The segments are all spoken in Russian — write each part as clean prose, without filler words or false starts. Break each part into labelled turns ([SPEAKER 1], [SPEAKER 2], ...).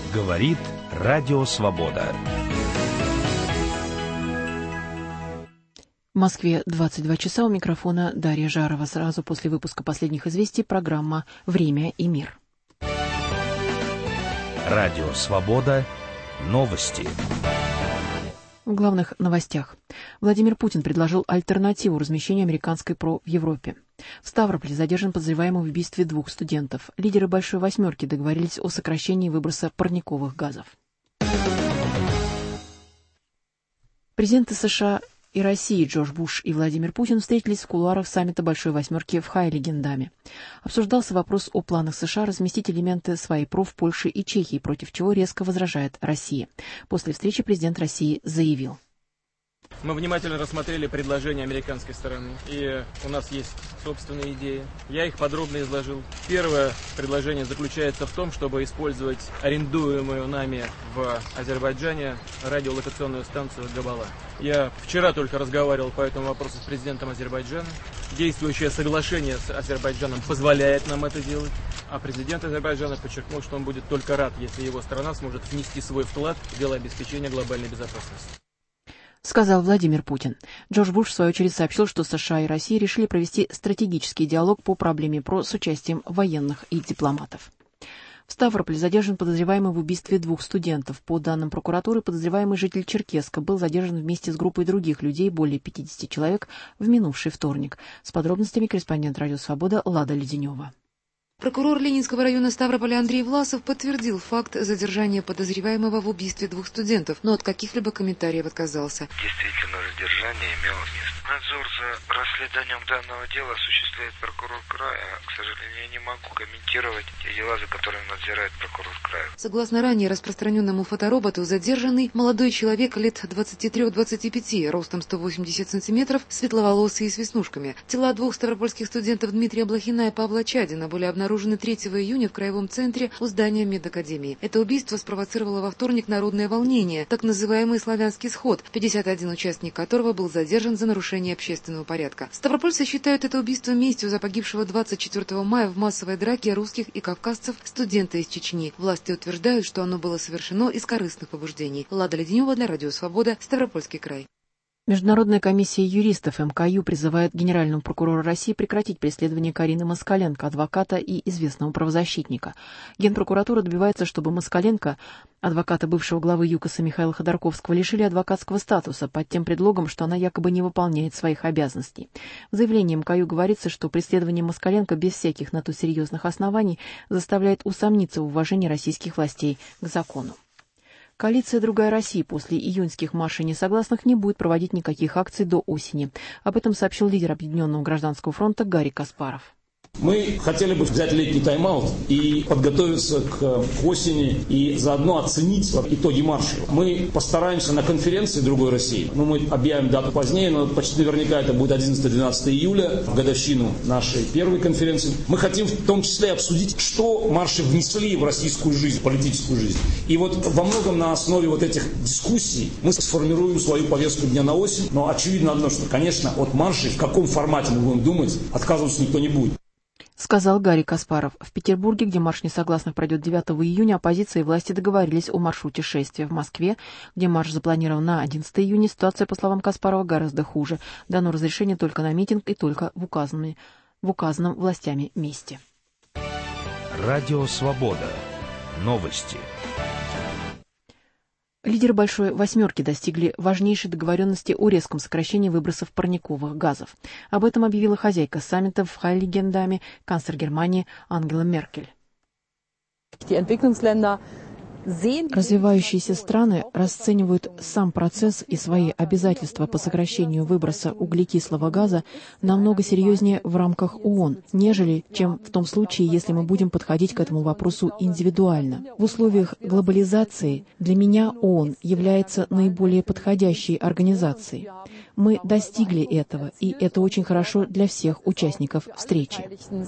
[SPEAKER 1] Говорит Радио Свобода.
[SPEAKER 2] В Москве 22 часа, у микрофона Дарья Жарова. Сразу после выпуска последних известий программа «Время и мир».
[SPEAKER 1] Радио Свобода. Новости.
[SPEAKER 2] В главных новостях. Владимир Путин предложил альтернативу размещению американской ПРО в Европе. В Ставрополе задержан подозреваемый в убийстве 2 студентов. Лидеры «Большой восьмерки» договорились о сокращении выброса парниковых газов. Президенты США и России Джордж Буш и Владимир Путин встретились в кулуарах саммита «Большой восьмерки» в Хайлигендаме. Обсуждался вопрос о планах США разместить элементы своей ПРО в Польше и Чехии, против чего резко возражает Россия. После встречи президент России заявил:
[SPEAKER 3] мы внимательно рассмотрели предложения американской стороны, и у нас есть собственные идеи. Я их подробно изложил. Первое предложение заключается в том, чтобы использовать арендуемую нами в Азербайджане радиолокационную станцию Габала. Я вчера только разговаривал по этому вопросу с президентом Азербайджана. Действующее соглашение с Азербайджаном позволяет нам это делать, а президент Азербайджана подчеркнул, что он будет только рад, если его страна сможет внести свой вклад в дело обеспечения глобальной безопасности.
[SPEAKER 2] Сказал Владимир Путин. Джордж Буш, в свою очередь, сообщил, что США и Россия решили провести стратегический диалог по проблеме ПРО с участием военных и дипломатов. В Ставрополе задержан подозреваемый в убийстве 2 студентов. По данным прокуратуры, подозреваемый житель Черкесска был задержан вместе с группой других людей, более 50 человек, в минувший вторник. С подробностями корреспондент «Радио Свобода» Лада Леденева.
[SPEAKER 4] Прокурор Ленинского района Ставрополя Андрей Власов подтвердил факт задержания подозреваемого в убийстве 2 студентов, но от каких-либо комментариев отказался.
[SPEAKER 5] Действительно, задержание имело место. Надзор за расследованием данного дела осуществляет прокурор края. К сожалению, я не могу комментировать те дела, за которыми надзирает прокурор края.
[SPEAKER 4] Согласно ранее распространенному фотороботу, задержанный молодой человек лет 23-25, ростом 180 сантиметров, светловолосый и с веснушками. Тела 2 ставропольских студентов Дмитрия Блохина и Павла Чадина были обнаружены 3 июня в краевом центре у здания медакадемии. Это убийство спровоцировало во вторник народное волнение, так называемый славянский сход, 51 участник которого был задержан за нарушение общественного порядка. Ставропольцы считают это убийство местью за погибшего 24 мая в массовой драке русских и кавказцев студента из Чечни. Власти утверждают, что оно было совершено из корыстных побуждений. Лада Леденева для Радио Свобода, Ставропольский край.
[SPEAKER 2] Международная комиссия юристов МКЮ призывает генерального прокурора России прекратить преследование Карины Москаленко, адвоката и известного правозащитника. Генпрокуратура добивается, чтобы Москаленко, адвоката бывшего главы ЮКОСа Михаила Ходорковского, лишили адвокатского статуса под тем предлогом, что она якобы не выполняет своих обязанностей. В заявлении МКЮ говорится, что преследование Москаленко без всяких на то серьезных оснований заставляет усомниться в уважении российских властей к закону. Коалиция «Другая Россия» после июньских маршей несогласных не будет проводить никаких акций до осени. Об этом сообщил лидер Объединенного гражданского фронта Гарри Каспаров.
[SPEAKER 6] Мы хотели бы взять летний тайм-аут и подготовиться к осени и заодно оценить итоги марша. Мы постараемся на конференции «Другой России». Мы объявим дату позднее, но почти наверняка это будет 11-12 июля, в годовщину нашей первой конференции. Мы хотим в том числе обсудить, что марши внесли в российскую жизнь, политическую жизнь. И вот во многом на основе вот этих дискуссий мы сформируем свою повестку дня на осень. Но очевидно одно, что, конечно, от маршей, в каком формате мы будем думать, отказываться никто не будет.
[SPEAKER 2] Сказал Гарри Каспаров. В Петербурге, где марш несогласных пройдет 9 июня, оппозиция и власти договорились о маршруте шествия. В Москве, где марш запланирован на 11 июня, ситуация, по словам Каспарова, гораздо хуже. Дано разрешение только на митинг и только в указанном властями месте.
[SPEAKER 1] Радио Свобода. Новости.
[SPEAKER 2] Лидеры «Большой восьмерки» достигли важнейшей договоренности о резком сокращении выбросов парниковых газов. Об этом объявила хозяйка саммита в Хайлигендаме, канцлер Германии Ангела Меркель. Развивающиеся страны расценивают сам процесс и свои обязательства по сокращению выброса углекислого газа намного серьезнее в рамках ООН, нежели чем в том случае, если мы будем подходить к этому вопросу индивидуально. В условиях глобализации для меня ООН является наиболее подходящей организацией. Мы достигли этого, и это очень хорошо для всех участников встречи.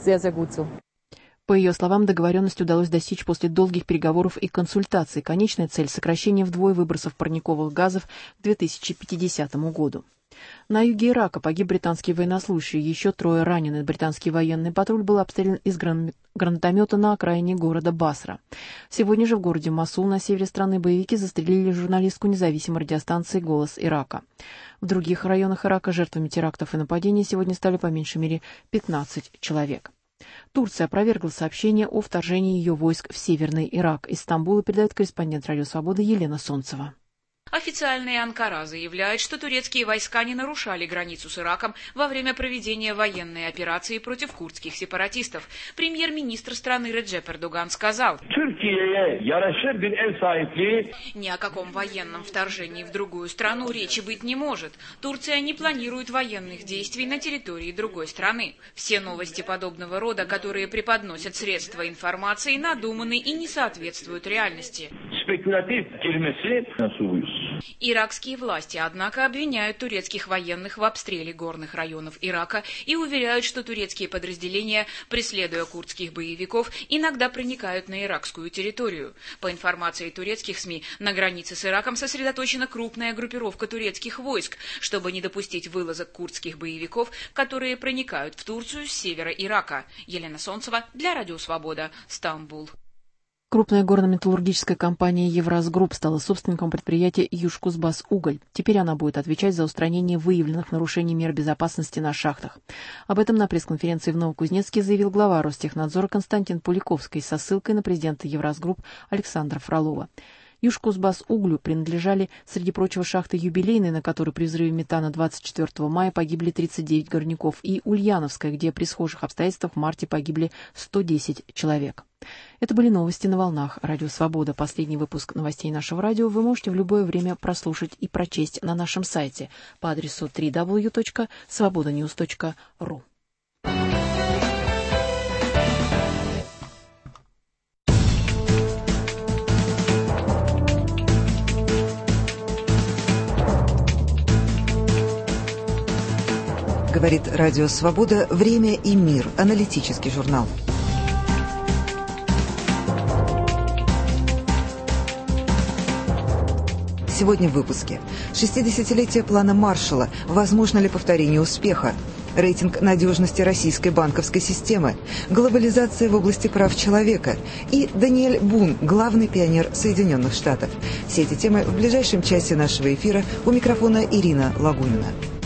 [SPEAKER 2] По ее словам, договоренность удалось достичь после долгих переговоров и консультаций. Конечная цель – сокращение вдвое выбросов парниковых газов к 2050 году. На юге Ирака погиб британский военнослужащий, еще 3 ранены. Британский военный патруль был обстрелян из гранатомета на окраине города Басра. Сегодня же в городе Мосул на севере страны боевики застрелили журналистку независимой радиостанции «Голос Ирака». В других районах Ирака жертвами терактов и нападений сегодня стали по меньшей мере 15 человек. Турция опровергла сообщение о вторжении ее войск в Северный Ирак. Из Стамбула передает корреспондент «Радио Свобода» Елена Солнцева.
[SPEAKER 7] Официальная Анкара заявляет, что турецкие войска не нарушали границу с Ираком во время проведения военной операции против курдских сепаратистов. Премьер-министр страны Реджеп Эрдоган сказал: «Ни о каком военном вторжении в другую страну речи быть не может. Турция не планирует военных действий на территории другой страны. Все новости подобного рода, которые преподносят средства информации, надуманы и не соответствуют реальности». Иракские власти, однако, обвиняют турецких военных в обстреле горных районов Ирака и уверяют, что турецкие подразделения, преследуя курдских боевиков, иногда проникают на иракскую территорию. По информации турецких СМИ, на границе с Ираком сосредоточена крупная группировка турецких войск, чтобы не допустить вылазок курдских боевиков, которые проникают в Турцию с севера Ирака. Елена Солнцева для Радио Свобода, Стамбул.
[SPEAKER 2] Крупная горно-металлургическая компания «Евразгрупп» стала собственником предприятия «Южкузбасуголь». Теперь она будет отвечать за устранение выявленных нарушений мер безопасности на шахтах. Об этом на пресс-конференции в Новокузнецке заявил глава Ростехнадзора Константин Пуликовский со ссылкой на президента «Евразгрупп» Александра Фролова. Южкузбасуглю принадлежали, среди прочего, шахты «Юбилейная», на которой при взрыве метана 24 мая погибли 39 горняков, и «Ульяновская», где при схожих обстоятельствах в марте погибли 110 человек. Это были новости на волнах Радио Свобода. Последний выпуск новостей нашего радио вы можете в любое время прослушать и прочесть на нашем сайте по адресу www.svobodanews.ru.
[SPEAKER 8] Говорит Радио Свобода. Время и мир. Аналитический журнал. Сегодня в выпуске. 60-летие плана Маршалла. Возможно ли повторение успеха? Рейтинг надежности российской банковской системы. Глобализация в области прав человека. И Даниэль Бун, главный пионер Соединенных Штатов. Все эти темы в ближайшем часе нашего эфира. У микрофона Ирина Лагунина.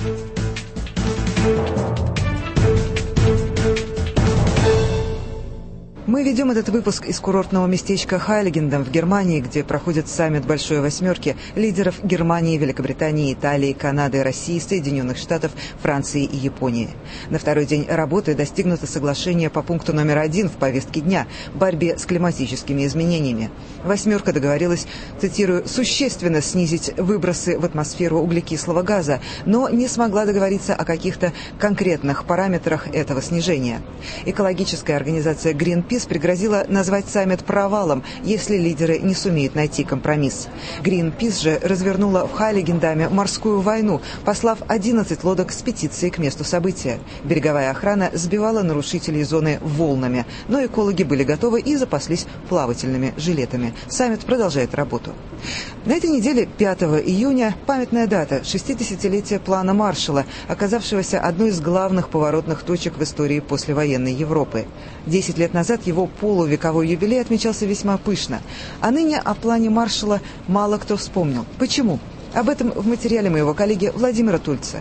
[SPEAKER 8] Мы ведем этот выпуск из курортного местечка Хайлигендам в Германии, где проходит саммит Большой Восьмерки лидеров Германии, Великобритании, Италии, Канады, России, Соединенных Штатов, Франции и Японии. На второй день работы достигнуто соглашение по пункту номер 1 в повестке дня – борьбе с климатическими изменениями. Восьмерка договорилась, цитирую, «существенно снизить выбросы в атмосферу углекислого газа», но не смогла договориться о каких-то конкретных параметрах этого снижения. Экологическая организация Greenpeace пригрозила назвать саммит провалом, если лидеры не сумеют найти компромисс. Greenpeace же развернула в Хайлигендаме морскую войну, послав 11 лодок с петицией к месту события. Береговая охрана сбивала нарушителей зоны волнами, но экологи были готовы и запаслись плавательными жилетами. Саммит продолжает работу. На этой неделе, 5 июня, памятная дата – 60-летие плана Маршалла, оказавшегося одной из главных поворотных точек в истории послевоенной Европы. 10 лет назад его полувековой юбилей отмечался весьма пышно. А ныне о плане Маршалла мало кто вспомнил. Почему? Об этом в материале моего коллеги Владимира Тульца.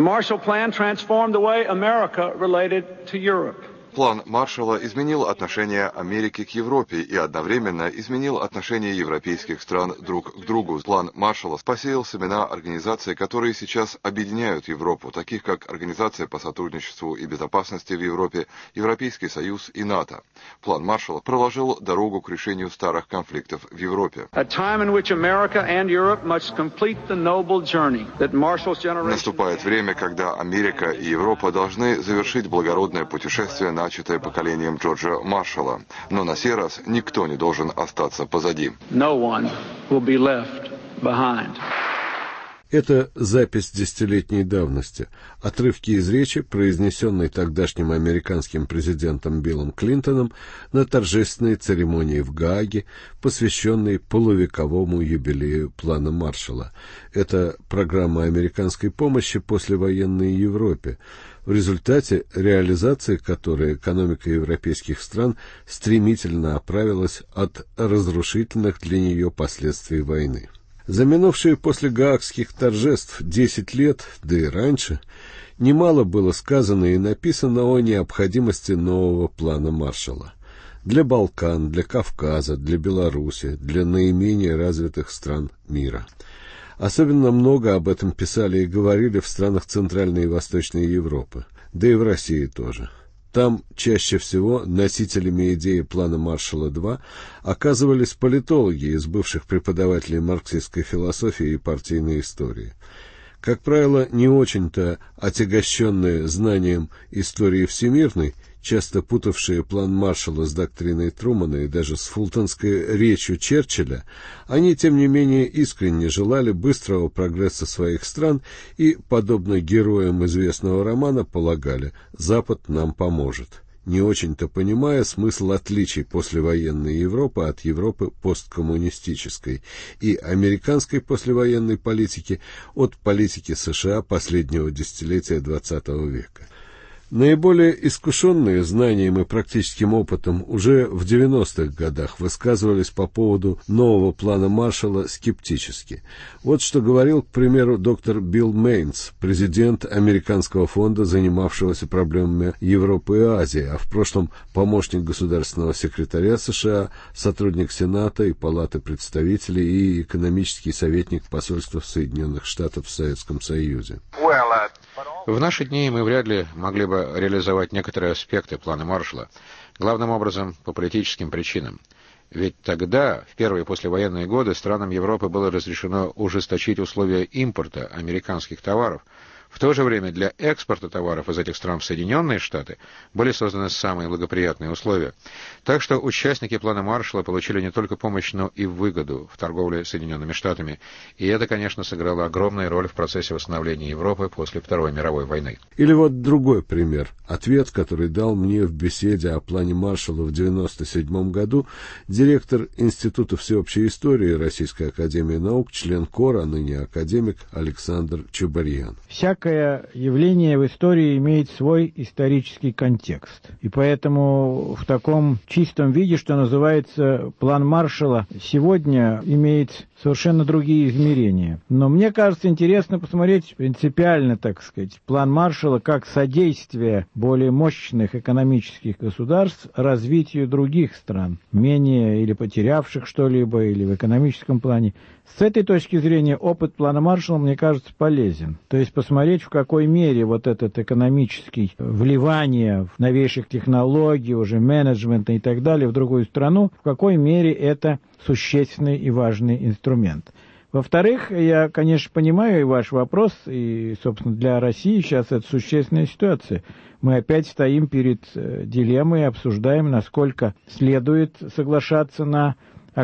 [SPEAKER 9] План Маршалла изменил отношение Америки к Европе и одновременно изменил отношение европейских стран друг к другу. План Маршалла посеял семена организаций, которые сейчас объединяют Европу, таких как Организация по сотрудничеству и безопасности в Европе, Европейский Союз и НАТО. План Маршалла проложил дорогу к решению старых конфликтов в Европе. Наступает время, когда Америка и Европа должны завершить благородное путешествие, начатое поколением Джорджа Маршалла. Но на сей раз никто не должен остаться позади.
[SPEAKER 10] Это запись десятилетней давности, отрывки из речи, произнесенной тогдашним американским президентом Биллом Клинтоном на торжественной церемонии в Гааге, посвященной полувековому юбилею плана Маршалла. Это программа американской помощи послевоенной Европе, в результате реализации которой экономика европейских стран стремительно оправилась от разрушительных для нее последствий войны. За минувшие после гаагских торжеств 10 лет, да и раньше, немало было сказано и написано о необходимости нового плана Маршалла. Для Балкан, для Кавказа, для Беларуси, для наименее развитых стран мира. Особенно много об этом писали и говорили в странах Центральной и Восточной Европы, да и в России тоже. Там чаще всего носителями идеи плана Маршалла-2 оказывались политологи из бывших преподавателей марксистской философии и партийной истории. Как правило, не очень-то отягощенные знанием истории всемирной, часто путавшие план Маршалла с доктриной Трумана и даже с фултонской речью Черчилля, они, тем не менее, искренне желали быстрого прогресса своих стран и, подобно героям известного романа, полагали: «Запад нам поможет», не очень-то понимая смысл отличий послевоенной Европы от Европы посткоммунистической и американской послевоенной политики от политики США последнего десятилетия XX века. Наиболее искушенные знанием и практическим опытом уже в 90-х годах высказывались по поводу нового плана Маршалла скептически. Вот что говорил, к примеру, доктор Билл Мейнс, президент Американского фонда, занимавшегося проблемами Европы и Азии, а в прошлом помощник государственного секретаря США, сотрудник Сената и Палаты представителей и экономический советник посольства Соединенных Штатов в Советском Союзе.
[SPEAKER 11] В наши дни мы вряд ли могли бы реализовать некоторые аспекты плана Маршалла, главным образом по политическим причинам. Ведь тогда, в первые послевоенные годы, странам Европы было разрешено ужесточить условия импорта американских товаров. В то же время для экспорта товаров из этих стран в Соединенные Штаты были созданы самые благоприятные условия. Так что участники плана Маршалла получили не только помощь, но и выгоду в торговле с Соединенными Штатами. И это, конечно, сыграло огромную роль в процессе восстановления Европы после Второй мировой войны.
[SPEAKER 10] Или вот другой пример. Ответ, который дал мне в беседе о плане Маршалла в 1997 году директор Института всеобщей истории Российской академии наук, член КОР, а ныне академик Александр Чубарьян.
[SPEAKER 12] Всякое явление в истории имеет свой исторический контекст. И поэтому в таком чистом виде, что называется, план Маршалла, сегодня имеет совершенно другие измерения. Но мне кажется, интересно посмотреть принципиально, так сказать, план Маршалла как содействие более мощных экономических государств развитию других стран, менее или потерявших что-либо, или в экономическом плане. С этой точки зрения опыт плана Маршалла, мне кажется, полезен. То есть посмотреть, в какой мере вот этот экономический вливание в новейших технологий, уже менеджмента и так далее в другую страну, в какой мере это существенный и важный инструмент. Во-вторых, я, конечно, понимаю и ваш вопрос, и, собственно, для России сейчас это существенная ситуация. Мы опять стоим перед дилеммой и обсуждаем, насколько следует соглашаться на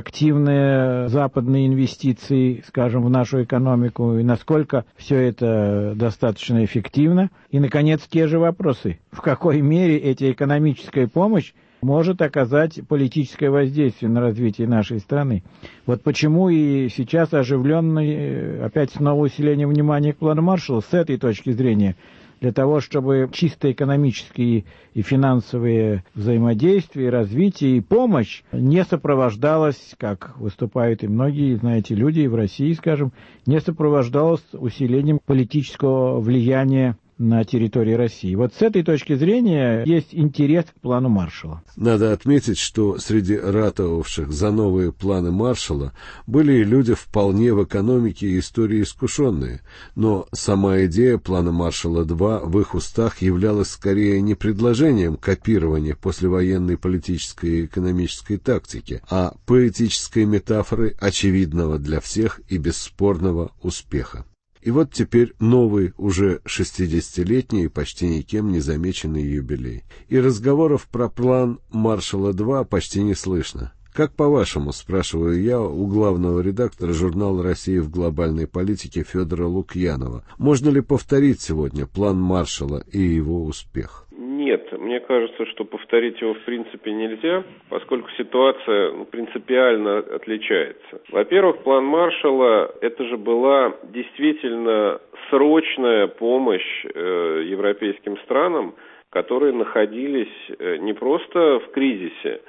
[SPEAKER 12] активные западные инвестиции, скажем, в нашу экономику, и насколько все это достаточно эффективно. И, наконец, те же вопросы. В какой мере эта экономическая помощь может оказать политическое воздействие на развитие нашей страны. Вот почему и сейчас оживленное, опять снова усиление внимания к плану Маршалла с этой точки зрения, для того, чтобы чисто экономические и финансовые взаимодействия, развитие и помощь не сопровождалось, как выступают и многие, знаете, люди и в России, скажем, не сопровождалось усилением политического влияния на территории России. Вот с этой точки зрения есть интерес к плану Маршалла.
[SPEAKER 10] Надо отметить, что среди ратовавших за новые планы Маршалла были и люди вполне в экономике и истории искушенные, но сама идея плана Маршалла-2 в их устах являлась скорее не предложением копирования послевоенной политической и экономической тактики, а поэтической метафорой очевидного для всех и бесспорного успеха. И вот теперь новый, уже 60-летний и почти никем не замеченный юбилей. И разговоров про план Маршалла-2 почти не слышно. Как по-вашему, спрашиваю я у главного редактора журнала «Россия в глобальной политике» Федора Лукьянова, можно ли повторить сегодня план Маршалла и его успех?
[SPEAKER 13] Нет, мне кажется, что повторить его в принципе нельзя, поскольку ситуация принципиально отличается. Во-первых, план Маршалла – это же была действительно срочная помощь европейским странам, которые находились не просто в кризисе,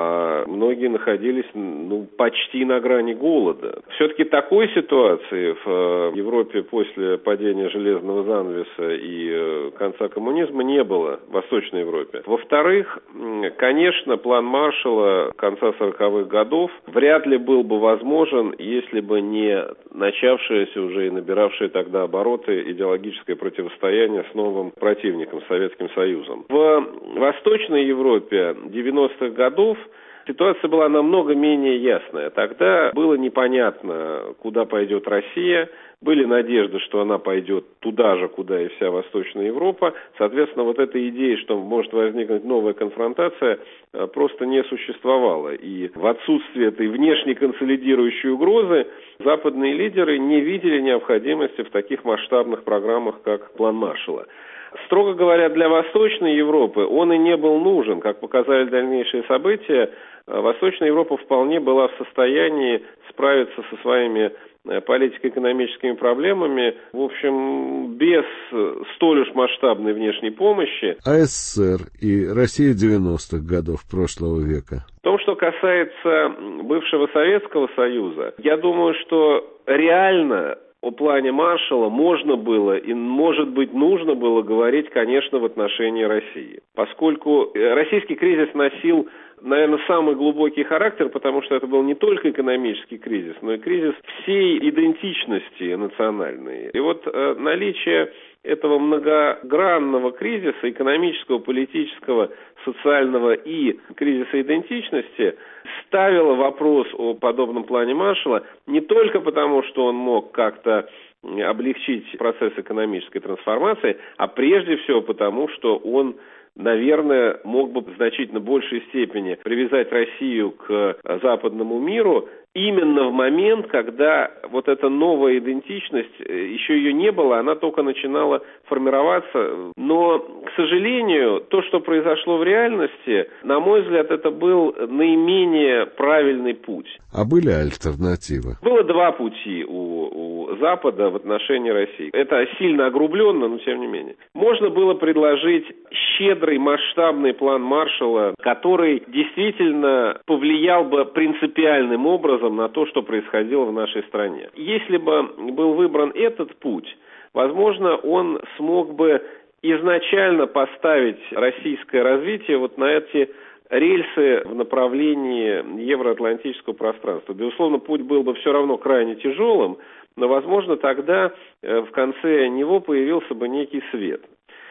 [SPEAKER 13] а многие находились почти на грани голода. Все-таки такой ситуации в Европе после падения железного занавеса и конца коммунизма не было в Восточной Европе. Во-вторых, конечно, план Маршалла конца 40-х годов вряд ли был бы возможен, если бы не начавшееся уже и набиравшее тогда обороты идеологическое противостояние с новым противником, Советским Союзом. В Восточной Европе 90-х годов ситуация была намного менее ясная. Тогда было непонятно, куда пойдет Россия. Были надежды, что она пойдет туда же, куда и вся Восточная Европа. Соответственно, вот эта идея, что может возникнуть новая конфронтация, просто не существовала. И в отсутствие этой внешней консолидирующей угрозы западные лидеры не видели необходимости в таких масштабных программах, как план Маршалла. Строго говоря, для Восточной Европы он и не был нужен. Как показали дальнейшие события, Восточная Европа вполне была в состоянии справиться со своими политико-экономическими проблемами, в общем, без столь уж масштабной внешней помощи.
[SPEAKER 10] А СССР и Россия 90-х годов прошлого века?
[SPEAKER 13] В том, что касается бывшего Советского Союза, я думаю, что реально о плане Маршалла можно было и, может быть, нужно было говорить, конечно, в отношении России. Поскольку российский кризис носил, наверное, самый глубокий характер, потому что это был не только экономический кризис, но и кризис всей идентичности национальной. И вот наличие этого многогранного кризиса, экономического, политического, социального и кризиса идентичности, ставило вопрос о подобном плане Маршалла не только потому, что он мог как-то облегчить процесс экономической трансформации, а прежде всего потому, что он, наверное, мог бы в значительно большей степени привязать Россию к западному миру именно в момент, когда вот эта новая идентичность, еще ее не было, она только начинала формироваться. Но, к сожалению, то, что произошло в реальности, на мой взгляд, это был наименее правильный путь.
[SPEAKER 10] А были альтернативы?
[SPEAKER 13] Было два пути у Запада в отношении России. Это сильно огрубленно, но тем не менее. Можно было предложить щедрый, масштабный план Маршалла, который действительно повлиял бы принципиальным образом на то, что происходило в нашей стране. Если бы был выбран этот путь, возможно, он смог бы изначально поставить российское развитие вот на эти рельсы в направлении евроатлантического пространства. Безусловно, путь был бы все равно крайне тяжелым, но, возможно, тогда в конце него появился бы некий свет.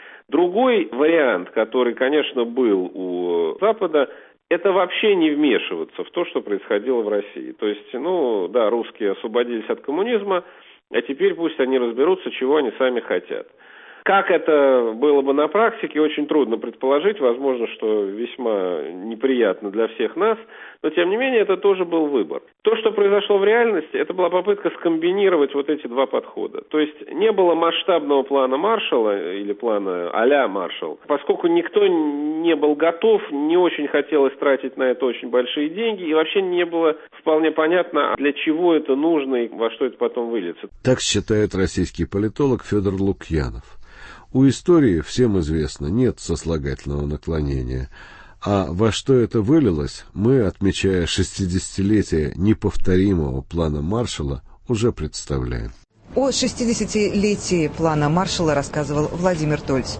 [SPEAKER 13] Другой вариант, который, конечно, был у Запада, это вообще не вмешиваться в то, что происходило в России. То есть, русские освободились от коммунизма, а теперь пусть они разберутся, чего они сами хотят. Как это было бы на практике, очень трудно предположить. Возможно, что весьма неприятно для всех нас. Но, тем не менее, это тоже был выбор. То, что произошло в реальности, это была попытка скомбинировать вот эти два подхода. То есть не было масштабного плана Маршалла или плана а-ля Маршалл. Поскольку никто не был готов, не очень хотелось тратить на это очень большие деньги. И вообще не было вполне понятно, для чего это нужно и во что это потом выльется.
[SPEAKER 10] Так считает российский политолог Федор Лукьянов. У истории, всем известно, нет сослагательного наклонения. А во что это вылилось, мы, отмечая 60-летие неповторимого плана Маршалла, уже представляем.
[SPEAKER 8] О 60-летии плана Маршалла рассказывал Владимир Тольц.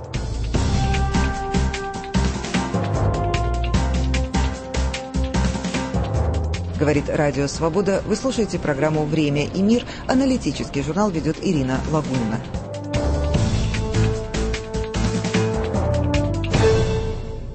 [SPEAKER 8] Говорит Радио Свобода. Вы слушаете программу «Время и мир». Аналитический журнал ведет Ирина Лагунина. В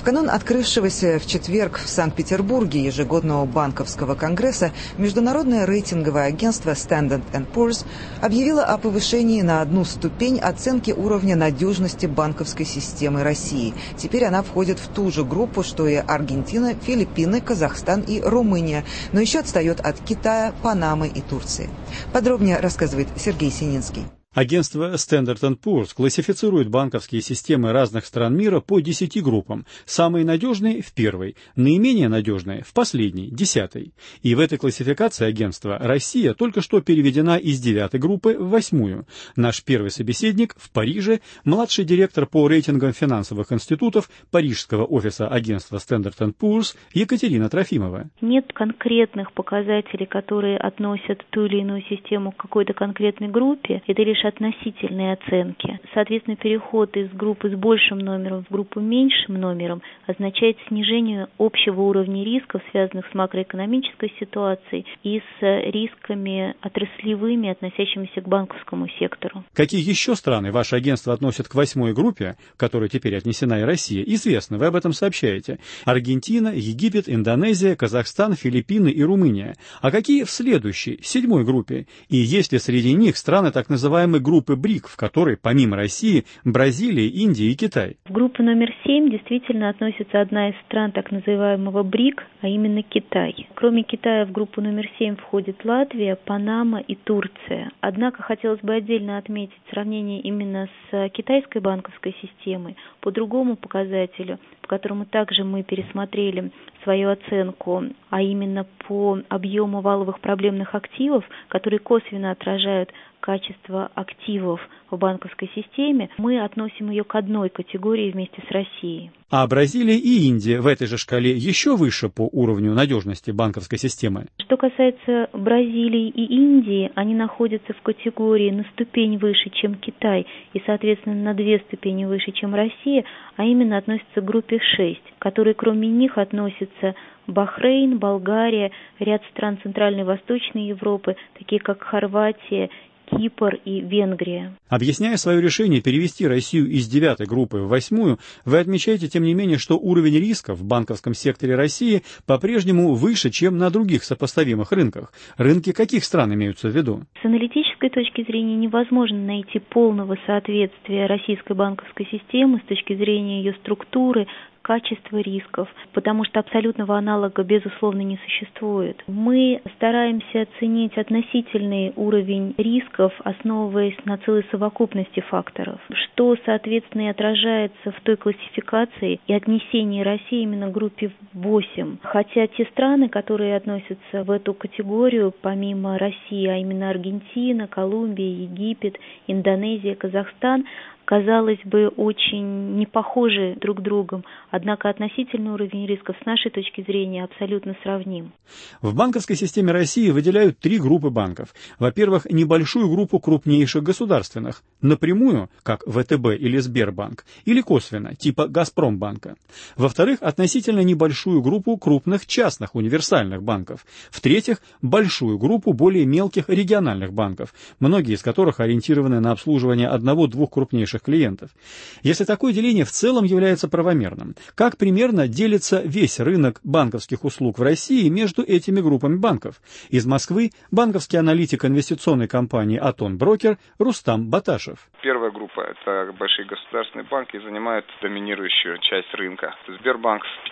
[SPEAKER 8] канун открывшегося в четверг в Санкт-Петербурге ежегодного банковского конгресса международное рейтинговое агентство Standard & Poor's объявило о повышении на одну ступень оценки уровня надежности банковской системы России. Теперь она входит в ту же группу, что и Аргентина, Филиппины, Казахстан и Румыния, но еще отстает от Китая, Панамы и Турции. Подробнее рассказывает Сергей Сининский.
[SPEAKER 14] Агентство Standard & Poor's классифицирует банковские системы разных стран мира по 10 группам. Самые надежные – в первой, наименее надежные – в последней, 10-й. И в этой классификации агентства Россия только что переведена из 9-й группы в 8-ю. Наш первый собеседник в Париже – младший директор по рейтингам финансовых институтов Парижского офиса агентства Standard & Poor's Екатерина Трофимова.
[SPEAKER 15] Нет конкретных показателей, которые относят ту или иную систему к какой-то конкретной группе. Это лишь относительные оценки. Соответственно, переход из группы с большим номером в группу меньшим номером означает снижение общего уровня рисков, связанных с макроэкономической ситуацией и с рисками отраслевыми, относящимися к банковскому сектору.
[SPEAKER 14] Какие еще страны ваше агентство относит к 8-й группе, к которой теперь отнесена и Россия, известно, вы об этом сообщаете. Аргентина, Египет, Индонезия, Казахстан, Филиппины и Румыния. А какие в следующей, 7-й группе? И есть ли среди них страны так называемой группы БРИК, в которой, помимо России, Бразилия, Индия и Китай?
[SPEAKER 15] В группу номер 7 действительно относится одна из стран так называемого БРИК, а именно Китай. Кроме Китая в группу номер 7 входит Латвия, Панама и Турция. Однако хотелось бы отдельно отметить сравнение именно с китайской банковской системой по другому показателю, по которому также мы пересмотрели свою оценку, а именно по объему валовых проблемных активов, которые косвенно отражают качество активов в банковской системе, мы относим ее к одной категории вместе с Россией.
[SPEAKER 14] А Бразилия и Индия в этой же шкале еще выше по уровню надежности банковской системы?
[SPEAKER 15] Что касается Бразилии и Индии, они находятся в категории на ступень выше, чем Китай, и, соответственно, на 2 ступени выше, чем Россия, а именно относятся к группе 6, которые кроме них относятся Бахрейн, Болгария, ряд стран Центральной и Восточной Европы, такие как Хорватия, Кипр и Венгрия.
[SPEAKER 14] Объясняя свое решение перевести Россию из 9-й группы в 8-ю, вы отмечаете, тем не менее, что уровень риска в банковском секторе России по-прежнему выше, чем на других сопоставимых рынках. Рынки каких стран имеются в виду?
[SPEAKER 15] С аналитической точки зрения невозможно найти полного соответствия российской банковской системы с точки зрения ее структуры, качество рисков, потому что абсолютного аналога, безусловно, не существует. Мы стараемся оценить относительный уровень рисков, основываясь на целой совокупности факторов, что, соответственно, и отражается в той классификации и отнесении России именно к группе 8. Хотя те страны, которые относятся в эту категорию, помимо России, а именно Аргентина, Колумбия, Египет, Индонезия, Казахстан, казалось бы, очень не похожи друг к другу, однако относительный уровень рисков с нашей точки зрения абсолютно сравним.
[SPEAKER 14] В банковской системе России выделяют 3 группы банков. Во-первых, небольшую группу крупнейших государственных, напрямую, как ВТБ или Сбербанк, или косвенно, типа Газпромбанка. Во-вторых, относительно небольшую группу крупных частных универсальных банков. В-третьих, большую группу более мелких региональных банков, многие из которых ориентированы на обслуживание 1-2 крупнейших клиентов. Если такое деление в целом является правомерным, как примерно делится весь рынок банковских услуг в России между этими группами банков? Из Москвы банковский аналитик инвестиционной компании «Атон Брокер» Рустам Баташев.
[SPEAKER 16] Первая группа – это большие государственные банки, занимают доминирующую часть рынка. Сбербанк с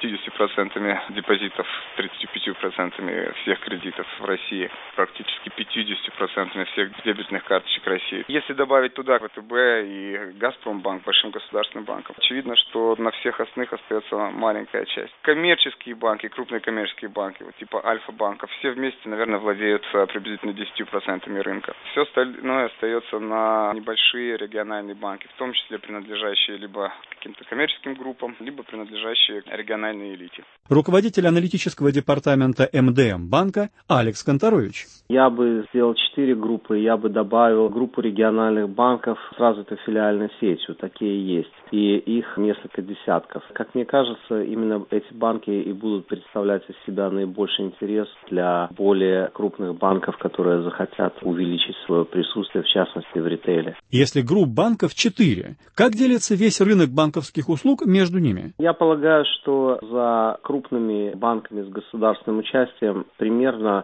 [SPEAKER 16] 50% депозитов, 35% всех кредитов в России, практически 50% всех дебетных карточек России. Если добавить туда ВТБ и Газпромбанк, большим государственным банком, очевидно, что на всех остальных остается маленькая часть. Коммерческие банки, крупные коммерческие банки, вот типа Альфа-банка, все вместе, наверное, владеют приблизительно 10% рынка. Все остальное остается на небольшие региональные банки, в том числе принадлежащие либо каким-то коммерческим группам, либо принадлежащие региональной элите.
[SPEAKER 14] Руководитель аналитического департамента МДМ банка Алекс Конторович.
[SPEAKER 17] Я бы сделал 4 группы, я бы добавил группу региональных банков с развитой филиальной сетью, такие есть. и их несколько десятков. Как мне кажется, именно эти банки и будут представлять из себя наибольший интерес для более крупных банков, которые захотят увеличить свое присутствие, в частности, в ритейле.
[SPEAKER 14] Если групп банков 4, как делится весь рынок банковских услуг между ними?
[SPEAKER 17] Я полагаю, что за крупными банками с государственным участием примерно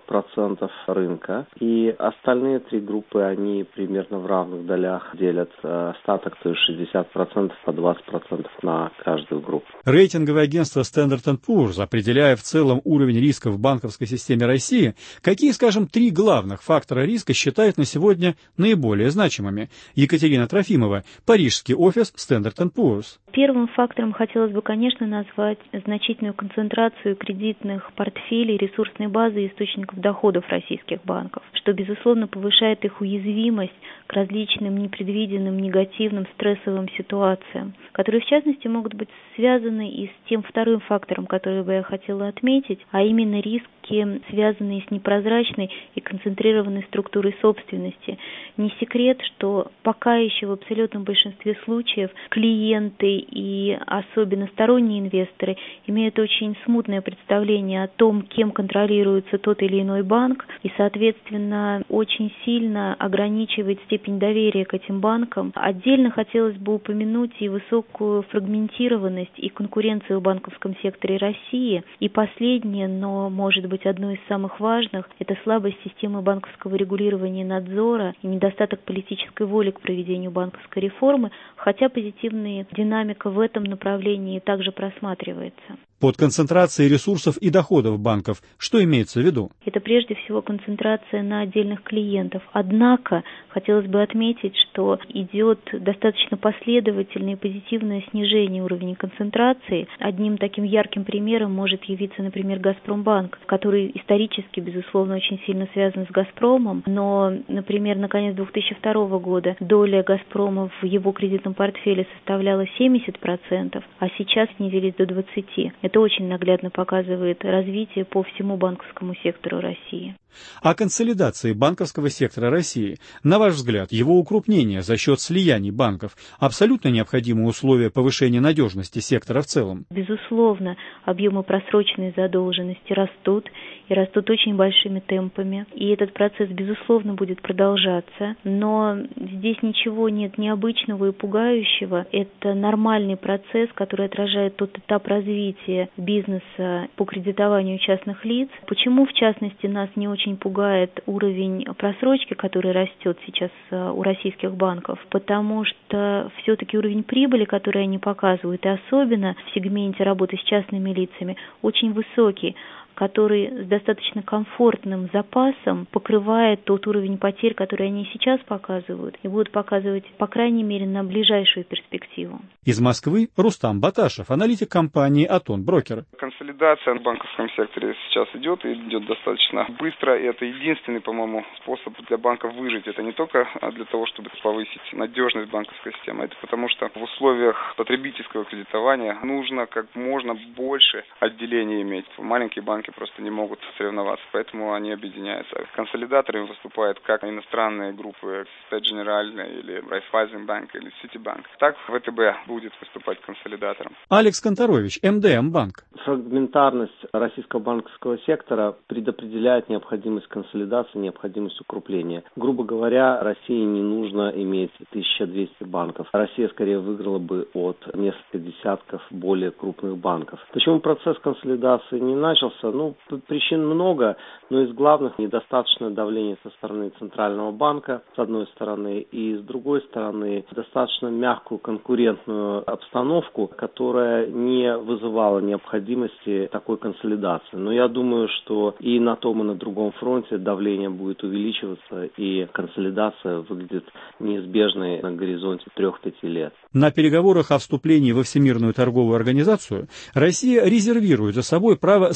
[SPEAKER 17] 40% рынка, и остальные три группы, они примерно в равных долях делят остаток, то есть 60% по 20% на каждую группу.
[SPEAKER 14] Рейтинговое агентство Standard & Poor's, определяя в целом уровень риска в банковской системе России, какие, скажем, 3 главных фактора риска считает на сегодня наиболее значимыми? Екатерина Трофимова, парижский офис Standard & Poor's.
[SPEAKER 15] Первым фактором хотелось бы, конечно, назвать значительную концентрацию кредитных портфелей, ресурсной базы и источников доходов российских банков, что, безусловно, повышает их уязвимость к различным непредвиденным, негативным, стрессовым ситуациям, которые, в частности, могут быть связаны и с тем вторым фактором, который бы я хотела отметить, а именно риски, связанные с непрозрачной и концентрированной структурой собственности. Не секрет, что пока еще в абсолютном большинстве случаев клиенты и особенно сторонние инвесторы имеют очень смутное представление о том, кем контролируется тот или иной банк, и, соответственно, очень сильно ограничивает степень доверия к этим банкам. Отдельно хотелось бы упомянуть и высокую фрагментированность и конкуренцию в банковском секторе России. И последнее, но, может быть, одно из самых важных, это слабость системы банковского регулирования и надзора и недостаток политической воли к проведению банковской реформы, хотя позитивная динамика в этом направлении также просматривается.
[SPEAKER 14] Под концентрацией ресурсов и доходов банков что имеется в виду?
[SPEAKER 15] Это прежде всего концентрация на отдельных клиентов. Однако хотелось бы отметить, что идет достаточно последовательное и позитивное снижение уровня концентрации. Одним таким ярким примером может явиться, например, Газпромбанк, который исторически, безусловно, очень сильно связан с Газпромом, но, например, на конец 2002 года доля Газпрома в его кредитном портфеле составляла 70%, а сейчас снизились до 20%. Это очень наглядно показывает развитие по всему банковскому сектору России.
[SPEAKER 14] О консолидации банковского сектора России, на ваш взгляд, его укрупнение за счет слияний банков абсолютно необходимое условие повышения надежности сектора в целом?
[SPEAKER 15] Безусловно, объемы просроченной задолженности растут, и растут очень большими темпами. И этот процесс, безусловно, будет продолжаться. Но здесь ничего нет необычного и пугающего. Это нормальный процесс, который отражает тот этап развития бизнеса по кредитованию частных лиц. Почему, в частности, нас не очень пугает уровень просрочки, который растет сейчас у российских банков? Потому что все-таки уровень прибыли, который они показывают, и особенно в сегменте работы с частными лицами, очень высокий, который с достаточно комфортным запасом покрывает тот уровень потерь, который они сейчас показывают, и будут показывать, по крайней мере, на ближайшую перспективу.
[SPEAKER 14] Из Москвы Рустам Баташев, аналитик компании «Атон Брокер».
[SPEAKER 16] Консолидация в банковском секторе сейчас идет, и идет достаточно быстро, и это единственный, по-моему, способ для банков выжить. Это не только для того, чтобы повысить надежность банковской системы, это потому что в условиях потребительского кредитования нужно как можно больше отделений иметь. Маленькие банки просто не могут соревноваться, поэтому они объединяются. Консолидаторами выступают как иностранные группы, Société Générale или Raiffeisenbank или Citibank. Так ВТБ будет выступать консолидатором.
[SPEAKER 14] Алекс Конторович, МДМ-банк.
[SPEAKER 17] Фрагментарность российского банковского сектора предопределяет необходимость консолидации, необходимость укрепления. Грубо говоря, России не нужно иметь 1200 банков. Россия скорее выиграла бы от нескольких десятков более крупных банков. Почему процесс консолидации не начался? Причин много, но из главных недостаточное давление со стороны Центрального банка, с одной стороны, и с другой стороны, достаточно мягкую конкурентную обстановку, которая не вызывала необходимости такой консолидации. Но я думаю, что и на том, и на другом фронте давление будет увеличиваться, и консолидация выглядит неизбежной на горизонте 3-5 лет.
[SPEAKER 14] На переговорах о вступлении во Всемирную торговую организацию Россия резервирует за собой право сохранения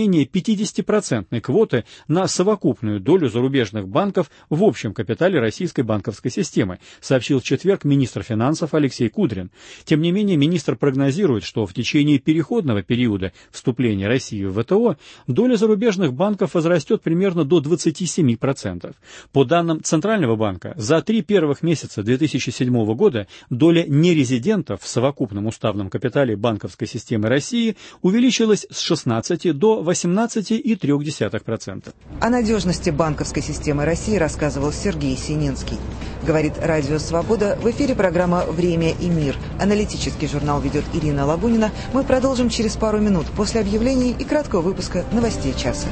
[SPEAKER 14] сохранение 50% квоты на совокупную долю зарубежных банков в общем капитале российской банковской системы, сообщил в четверг министр финансов Алексей Кудрин. Тем не менее, министр прогнозирует, что в течение переходного периода вступления России в ВТО доля зарубежных банков возрастет примерно до 27%. По данным Центрального банка, за 3 первых месяца 2007 года доля нерезидентов в совокупном уставном капитале банковской системы России увеличилась с 16 до 18,3%.
[SPEAKER 8] О надежности банковской системы России рассказывал Сергей Сининский. Говорит Радио Свобода. В эфире программа «Время и мир». Аналитический журнал ведет Ирина Лагунина. Мы продолжим через пару минут после объявлений и краткого выпуска новостей часа.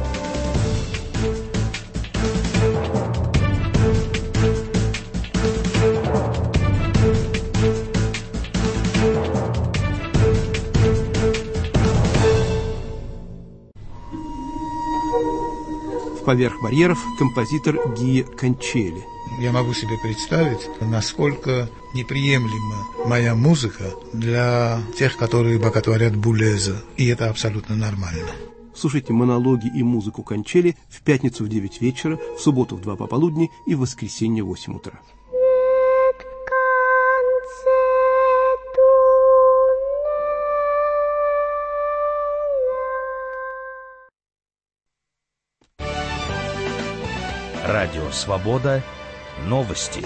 [SPEAKER 18] Поверх барьеров композитор Гио Кончели.
[SPEAKER 19] Я могу себе представить, насколько неприемлема моя музыка для тех, которые боготворят Булеза. И это абсолютно нормально.
[SPEAKER 18] Слушайте монологи и музыку Кончели в пятницу в 9 вечера, в субботу в 2 пополудни и в воскресенье в 8 утра.
[SPEAKER 1] Радио «Свобода». Новости.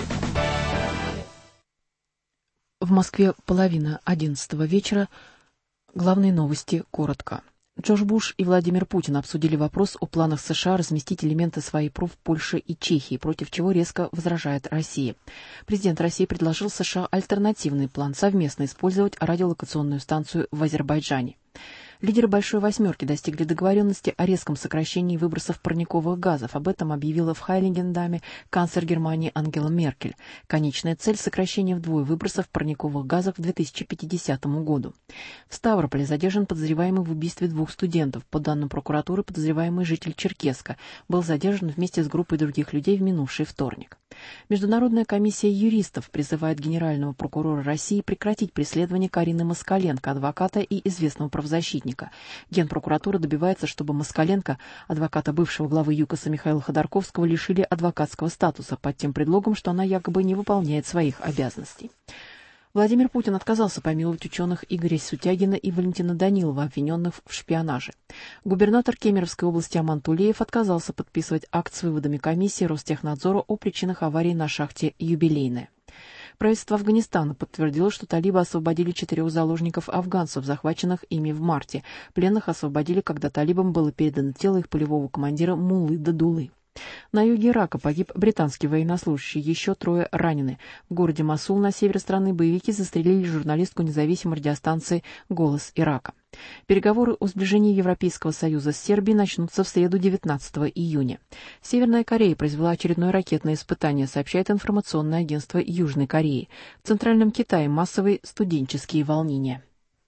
[SPEAKER 2] В Москве 10:30 вечера. Главные новости коротко. Джордж Буш и Владимир Путин обсудили вопрос о планах США разместить элементы своих ПРО в Польше и Чехии, против чего резко возражает Россия. Президент России предложил США альтернативный план совместно использовать радиолокационную станцию в Азербайджане. Лидеры «Большой восьмерки» достигли договоренности о резком сокращении выбросов парниковых газов. Об этом объявила в Хайлигендаме канцлер Германии Ангела Меркель. Конечная цель – сокращение вдвое выбросов парниковых газов к 2050 году. В Ставрополе задержан подозреваемый в убийстве 2 студентов. По данным прокуратуры, подозреваемый житель Черкесска был задержан вместе с группой других людей в минувший вторник. Международная комиссия юристов призывает генерального прокурора России прекратить преследование Карины Москаленко, адвоката и известного правозащитника. Генпрокуратура добивается, чтобы Москаленко, адвоката бывшего главы ЮКОСа Михаила Ходорковского, лишили адвокатского статуса под тем предлогом, что она якобы не выполняет своих обязанностей. Владимир Путин отказался помиловать ученых Игоря Сутягина и Валентина Данилова, обвиненных в шпионаже. Губернатор Кемеровской области Аман Тулеев отказался подписывать акт с выводами комиссии Ростехнадзора о причинах аварии на шахте «Юбилейная». Правительство Афганистана подтвердило, что талибы освободили 4 заложников-афганцев, захваченных ими в марте. Пленных освободили, когда талибам было передано тело их полевого командира Муллы Дадулы. На юге Ирака погиб британский военнослужащий, еще 3 ранены. В городе Мосул на севере страны боевики застрелили журналистку независимой радиостанции «Голос Ирака». Переговоры о сближении Европейского Союза с Сербией начнутся в среду 19 июня. Северная Корея произвела очередное ракетное испытание, сообщает информационное агентство Южной Кореи. В Центральном Китае массовые студенческие волнения.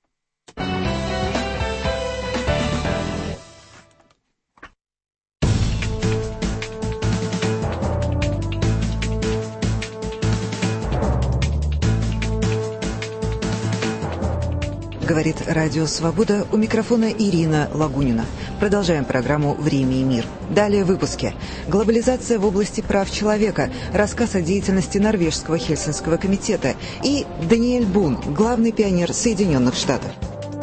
[SPEAKER 8] Говорит Радио Свобода, у микрофона Ирина Лагунина. Продолжаем программу «Время и мир». Далее в выпуске. Глобализация в области прав человека. Рассказ о деятельности Норвежского Хельсинского комитета. И Даниэль Бун, главный пионер Соединенных Штатов.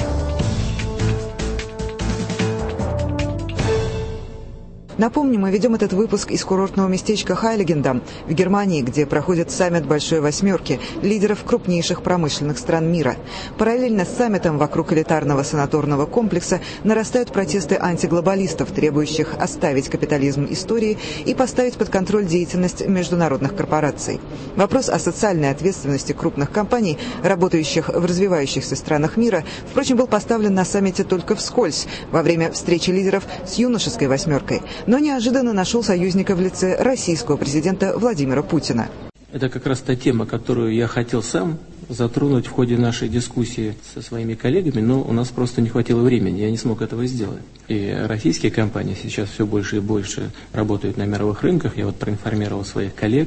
[SPEAKER 8] Напомню, мы ведем этот выпуск из курортного местечка Хайлигендам в Германии, где проходит саммит Большой Восьмерки лидеров крупнейших промышленных стран мира. Параллельно с саммитом вокруг элитарного санаторного комплекса нарастают протесты антиглобалистов, требующих оставить капитализм истории и поставить под контроль деятельность международных корпораций. Вопрос о социальной ответственности крупных компаний, работающих в развивающихся странах мира, впрочем, был поставлен на саммите только вскользь, во время встречи лидеров с юношеской восьмеркой, но неожиданно нашел союзника в лице российского президента Владимира Путина.
[SPEAKER 20] Это как раз та тема, которую я хотел сам затронуть в ходе нашей дискуссии со своими коллегами, но у нас просто не хватило времени, я не смог этого сделать. И российские компании сейчас все больше и больше работают на мировых рынках. Я вот проинформировал своих коллег,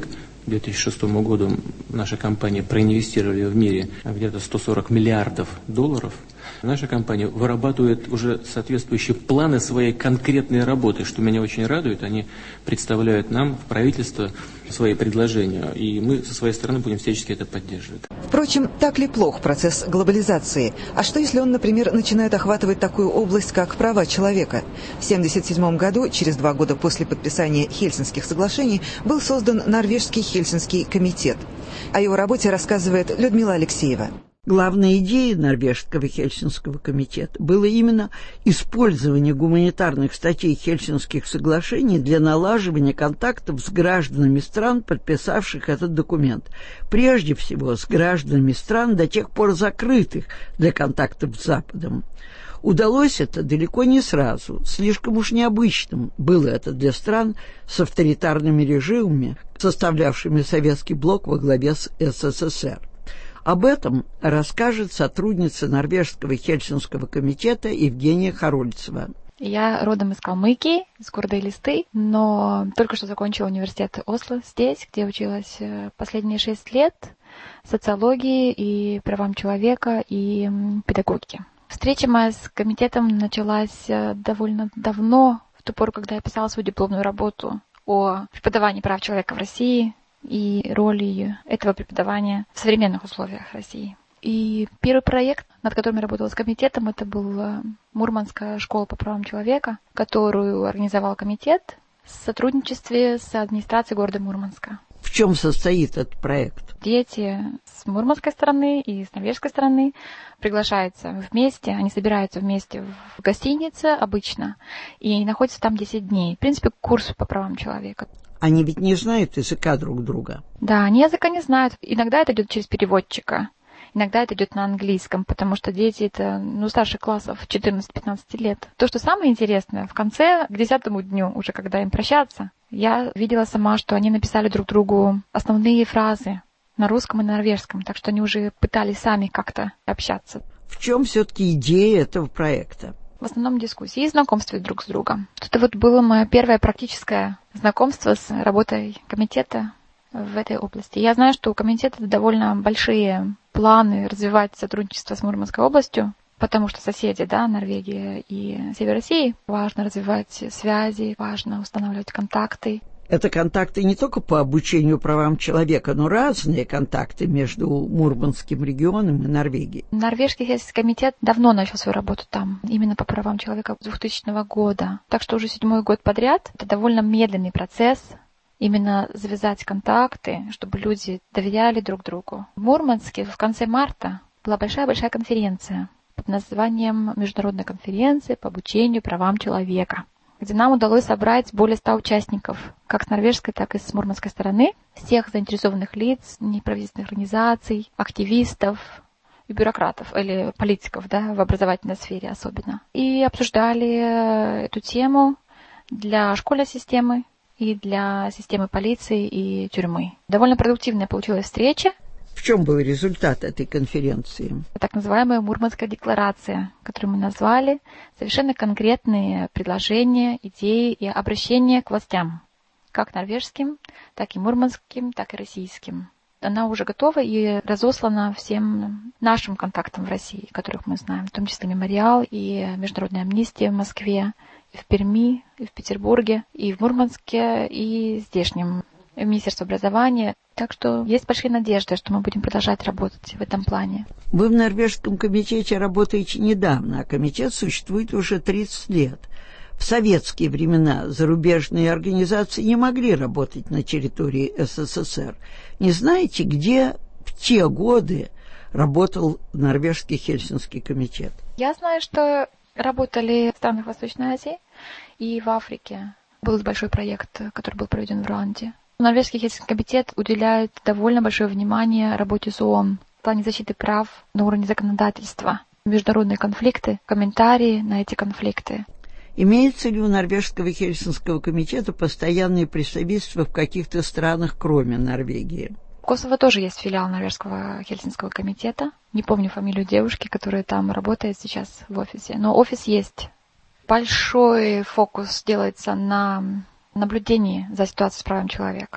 [SPEAKER 20] 2006 году наши компании проинвестировали в мире где-то 140 миллиардов долларов. Наша компания вырабатывает уже соответствующие планы своей конкретной работы, что меня очень радует. Они представляют нам в правительство свои предложения, и мы со своей стороны будем всячески это поддерживать.
[SPEAKER 8] Впрочем, так ли плох процесс глобализации? А что, если он, например, начинает охватывать такую область, как права человека? В 1977 году, через 2 года после подписания Хельсинских соглашений, был создан Норвежский Хельсинский комитет. О его работе рассказывает Людмила Алексеева.
[SPEAKER 21] Главной идеей Норвежского Хельсинского комитета было именно использование гуманитарных статей Хельсинских соглашений для налаживания контактов с гражданами стран, подписавших этот документ. Прежде всего, с гражданами стран, до тех пор закрытых для контактов с Западом. Удалось это далеко не сразу, слишком уж необычным было это для стран с авторитарными режимами, составлявшими советский блок во главе с СССР. Об этом расскажет сотрудница Норвежского Хельсинского комитета Евгения Харольцева.
[SPEAKER 22] Я родом из Калмыкии, из города Элисты, но только что закончила университет Осло здесь, где училась последние 6 лет социологии и правам человека и педагогики. Встреча моя с комитетом началась довольно давно, в ту пору, когда я писала свою дипломную работу о преподавании прав человека в России и роли этого преподавания в современных условиях России. И первый проект, над которым я работала с комитетом, это была Мурманская школа по правам человека, которую организовал комитет в сотрудничестве с администрацией города Мурманска.
[SPEAKER 21] В чем состоит этот проект?
[SPEAKER 22] Дети с мурманской стороны и с норвежской стороны приглашаются вместе, они собираются вместе в гостинице обычно и находятся там 10 дней. В принципе, курс по правам человека.
[SPEAKER 21] Они ведь не знают языка друг друга.
[SPEAKER 22] Да, они языка не знают. Иногда это идет через переводчика, иногда это идет на английском, потому что дети это старших классов, 14-15 лет. То, что самое интересное, в конце, к 10-му дню, уже когда им прощаться, я видела сама, что они написали друг другу основные фразы на русском и на норвежском, так что они уже пытались сами как-то общаться.
[SPEAKER 21] В чем все-таки идея этого проекта?
[SPEAKER 22] В основном дискуссии и знакомства друг с другом. Это было мое первое практическое знакомство с работой комитета в этой области. Я знаю, что у комитета довольно большие планы развивать сотрудничество с Мурманской областью, потому что соседи, Норвегия и Север России, важно развивать связи, важно устанавливать контакты.
[SPEAKER 21] Это контакты не только по обучению правам человека, но разные контакты между Мурманским регионом и Норвегией.
[SPEAKER 22] Норвежский Хельсинский комитет давно начал свою работу там, именно по правам человека с 2000 года. Так что уже 7-й год подряд. Это довольно медленный процесс. Именно завязать контакты, чтобы люди доверяли друг другу. В Мурманске в конце марта была большая-большая конференция под названием «Международная конференция по обучению правам человека», где нам удалось собрать более 100 участников, как с норвежской, так и с мурманской стороны, всех заинтересованных лиц, неправительственных организаций, активистов и бюрократов, или политиков, в образовательной сфере особенно. И обсуждали эту тему для школьной системы и для системы полиции и тюрьмы. Довольно продуктивная получилась встреча.
[SPEAKER 21] В чем был результат этой конференции?
[SPEAKER 22] Так называемая Мурманская декларация, которую мы назвали, совершенно конкретные предложения, идеи и обращения к властям, как норвежским, так и мурманским, так и российским. Она уже готова и разослана всем нашим контактам в России, которых мы знаем, в том числе Мемориал и Международная амнистия в Москве, и в Перми, и в Петербурге, и в Мурманске, и здешнем в Министерстве образования. Так что есть большие надежды, что мы будем продолжать работать в этом плане.
[SPEAKER 21] Вы в Норвежском комитете работаете недавно, а комитет существует уже 30 лет. В советские времена зарубежные организации не могли работать на территории СССР. Не знаете, где в те годы работал Норвежский Хельсинский комитет?
[SPEAKER 22] Я знаю, что работали в странах Восточной Азии и в Африке. Был большой проект, который был проведен в Руанде. Норвежский Хельсинский комитет уделяет довольно большое внимание работе с ООН в плане защиты прав на уровне законодательства, международные конфликты, комментарии на эти конфликты.
[SPEAKER 21] Имеется ли у Норвежского Хельсинского комитета постоянные представительства в каких-то странах, кроме Норвегии?
[SPEAKER 22] В Косово тоже есть филиал Норвежского Хельсинского комитета. Не помню фамилию девушки, которая там работает сейчас в офисе, но офис есть. Большой фокус делается на наблюдении за ситуацией с правами человека.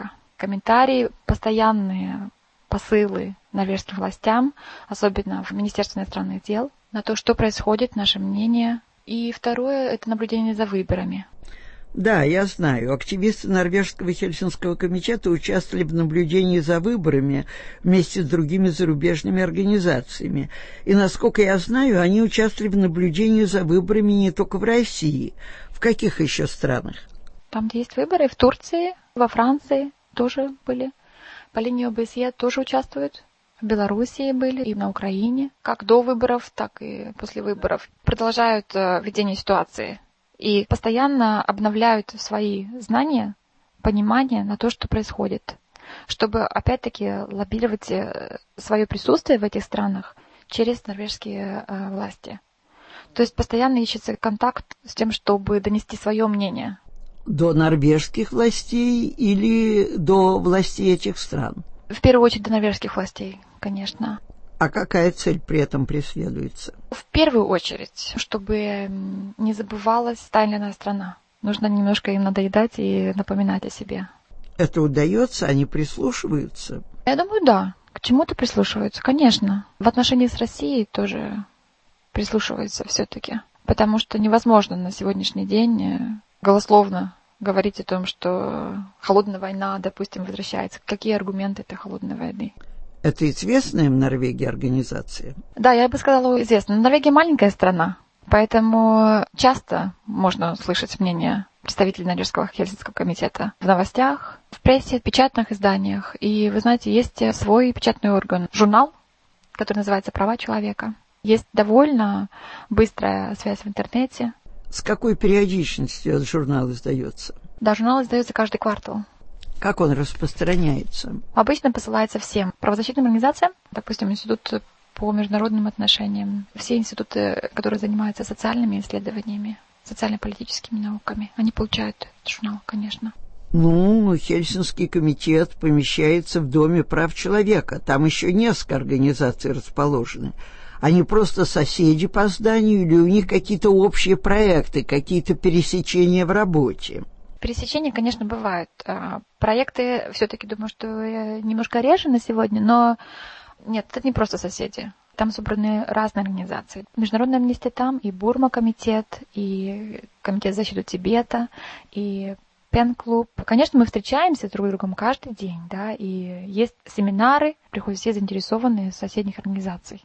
[SPEAKER 22] комментарии, постоянные посылы норвежским властям, особенно в Министерство иностранных дел, на то, что происходит, наше мнение. И второе – это наблюдение за выборами.
[SPEAKER 21] Да, я знаю. Активисты Норвежского Хельсинского комитета участвовали в наблюдении за выборами вместе с другими зарубежными организациями. И, насколько я знаю, они участвовали в наблюдении за выборами не только в России. В каких еще странах?
[SPEAKER 22] Там, где есть выборы, в Турции, во Франции тоже были. По линии ОБСЕ тоже участвуют. В Белоруссии были и на Украине. Как до выборов, так и после выборов. Продолжают ведение ситуации. И постоянно обновляют свои знания, понимание на то, что происходит, чтобы опять-таки лоббировать свое присутствие в этих странах через норвежские власти. То есть постоянно ищется контакт с тем, чтобы донести свое мнение.
[SPEAKER 21] До норвежских властей или до властей этих стран?
[SPEAKER 22] В первую очередь до норвежских властей, конечно.
[SPEAKER 21] А какая цель при этом преследуется?
[SPEAKER 22] В первую очередь, чтобы не забывалась та или иная страна. Нужно немножко им надоедать и напоминать о себе.
[SPEAKER 21] Это удается? Они прислушиваются?
[SPEAKER 22] Я думаю, да. К чему-то прислушиваются, конечно. В отношении с Россией тоже прислушиваются все-таки. Потому что невозможно на сегодняшний день голословно говорить о том, что холодная война, допустим, возвращается. Какие аргументы этой холодной войны?
[SPEAKER 21] Это известная в Норвегии организация?
[SPEAKER 22] Да, я бы сказала, известная. Норвегия маленькая страна, поэтому часто можно слышать мнение представителей Норвежского Хельсинского комитета в новостях, в прессе, в печатных изданиях. И, вы знаете, есть свой печатный орган, журнал, который называется «Права человека». Есть довольно быстрая связь в интернете.
[SPEAKER 21] С какой периодичностью этот журнал издается?
[SPEAKER 22] Да, журнал издается каждый квартал.
[SPEAKER 21] Как он распространяется?
[SPEAKER 22] Обычно посылается всем правозащитным организациям, допустим, Институт по международным отношениям, все институты, которые занимаются социальными исследованиями, социально-политическими науками, они получают этот журнал, конечно.
[SPEAKER 21] Ну, Хельсинский комитет помещается в Доме прав человека. Там еще несколько организаций расположены. Они просто соседи по зданию или у них какие-то общие проекты, какие-то пересечения в работе?
[SPEAKER 22] Пересечения, конечно, бывают. Проекты, все-таки думаю, что немножко реже на сегодня, но нет, это не просто соседи. Там собраны разные организации. Международная амнистия там, и Бурма-комитет, и Комитет защиты Тибета, и Пен-клуб. Конечно, мы встречаемся друг с другом каждый день, да, и есть семинары, приходят все заинтересованные с соседних организаций.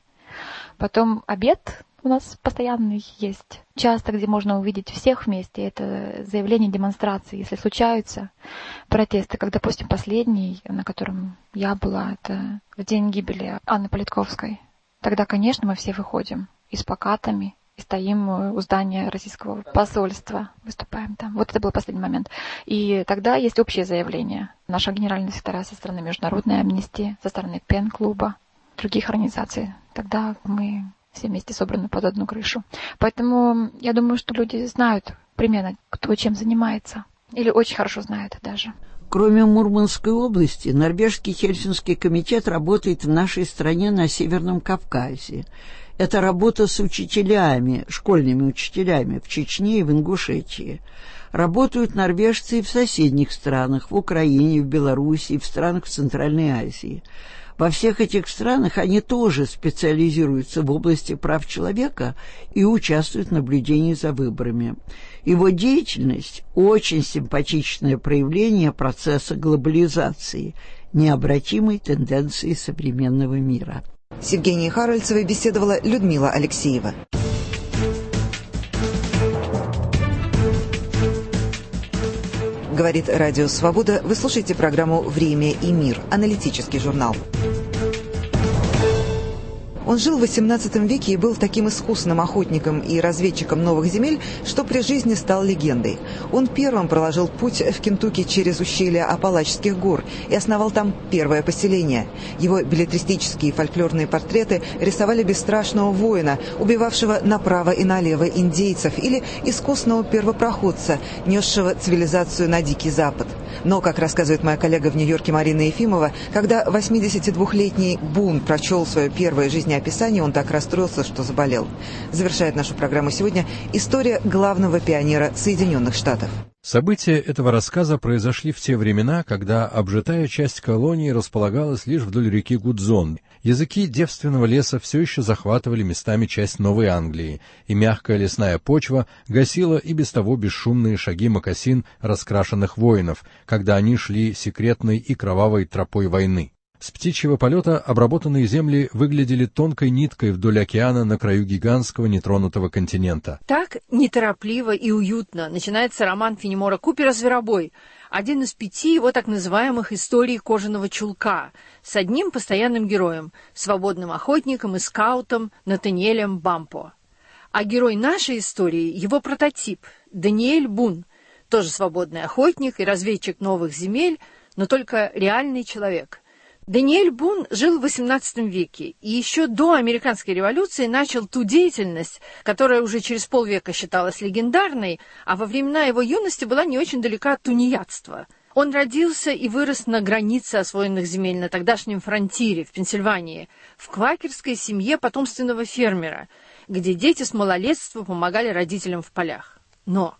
[SPEAKER 22] Потом обед у нас постоянный есть. Часто, где можно увидеть всех вместе. Это заявления, демонстрации, если случаются протесты. Как, допустим, последний, на котором я была, это в день гибели Анны Политковской. Тогда, конечно, мы все выходим и с плакатами, и стоим у здания российского посольства, выступаем там. Вот это был последний момент. И тогда есть общее заявление. Нашего генерального секретаря со стороны Международной амнистии, со стороны Пен-клуба, других организаций. Тогда мы все вместе собраны под одну крышу. Поэтому я думаю, что люди знают примерно, кто чем занимается. Или очень хорошо знают даже.
[SPEAKER 21] Кроме Мурманской области, Норвежский Хельсинский комитет работает в нашей стране на Северном Кавказе. Это работа с учителями, школьными учителями в Чечне и в Ингушетии. Работают норвежцы и в соседних странах, в Украине, в Белоруссии, в странах в Центральной Азии. Во всех этих странах они тоже специализируются в области прав человека и участвуют в наблюдении за выборами. Его деятельность – очень симпатичное проявление процесса глобализации, необратимой тенденции современного мира.
[SPEAKER 8] С Евгенией Харальцевой беседовала Людмила Алексеева. Говорит Радио Свобода. Вы слушаете программу «Время и мир», аналитический журнал. Он жил в XVIII веке и был таким искусным охотником и разведчиком новых земель, что при жизни стал легендой. Он первым проложил путь в Кентукки через ущелье Апалачских гор и основал там первое поселение. Его беллетристические и фольклорные портреты рисовали бесстрашного воина, убивавшего направо и налево индейцев, или искусного первопроходца, несшего цивилизацию на Дикий Запад. Но, как рассказывает моя коллега в Нью-Йорке Марина Ефимова, когда 82-летний Бун прочел свое первое жизнеописание, он так расстроился, что заболел. Завершает нашу программу сегодня история главного пионера Соединенных Штатов.
[SPEAKER 3] События этого рассказа произошли в те времена, когда обжитая часть колонии располагалась лишь вдоль реки Гудзон. Языки девственного леса все еще захватывали местами часть Новой Англии, и мягкая лесная почва гасила и без того бесшумные шаги мокасин раскрашенных воинов, когда они шли секретной и кровавой тропой войны. С птичьего полета обработанные земли выглядели тонкой ниткой вдоль океана на краю гигантского нетронутого континента.
[SPEAKER 5] Так неторопливо и уютно начинается роман Фенемора Купера «Зверобой», один из 5 его так называемых историй кожаного чулка, с одним постоянным героем, свободным охотником и скаутом Натаниэлем Бампо. А герой нашей истории — его прототип Даниэль Бун, тоже свободный охотник и разведчик новых земель, но только реальный человек. Даниэль Бун жил в XVIII веке и еще до американской революции начал ту деятельность, которая уже через полвека считалась легендарной, а во времена его юности была не очень далека от тунеядства. Он родился и вырос на границе освоенных земель на тогдашнем фронтире в Пенсильвании, в квакерской семье потомственного фермера, где дети с малолетства помогали родителям в полях. Но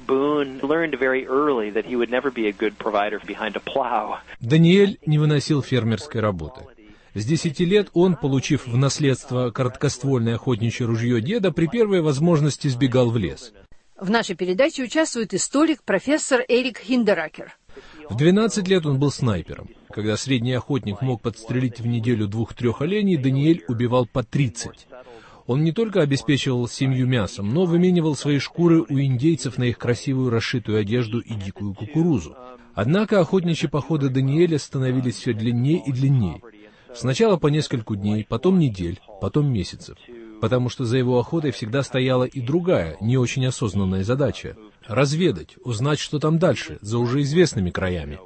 [SPEAKER 23] Даниэль не выносил фермерской работы. С 10 лет он, получив в наследство короткоствольное охотничье ружье деда, при первой возможности сбегал в лес.
[SPEAKER 5] В нашей передаче участвует историк профессор Эрик Хиндеракер.
[SPEAKER 23] В 12 лет он был снайпером. Когда средний охотник мог подстрелить в неделю 2-3 оленей, Даниэль убивал по 30. Он не только обеспечивал семью мясом, но выменивал свои шкуры у индейцев на их красивую расшитую одежду и дикую кукурузу. Однако охотничьи походы Даниэля становились все длиннее и длиннее. Сначала по нескольку дней, потом недель, потом месяцев. Потому что за его охотой всегда стояла и другая, не очень осознанная задача — разведать, узнать, что там дальше, за уже известными краями.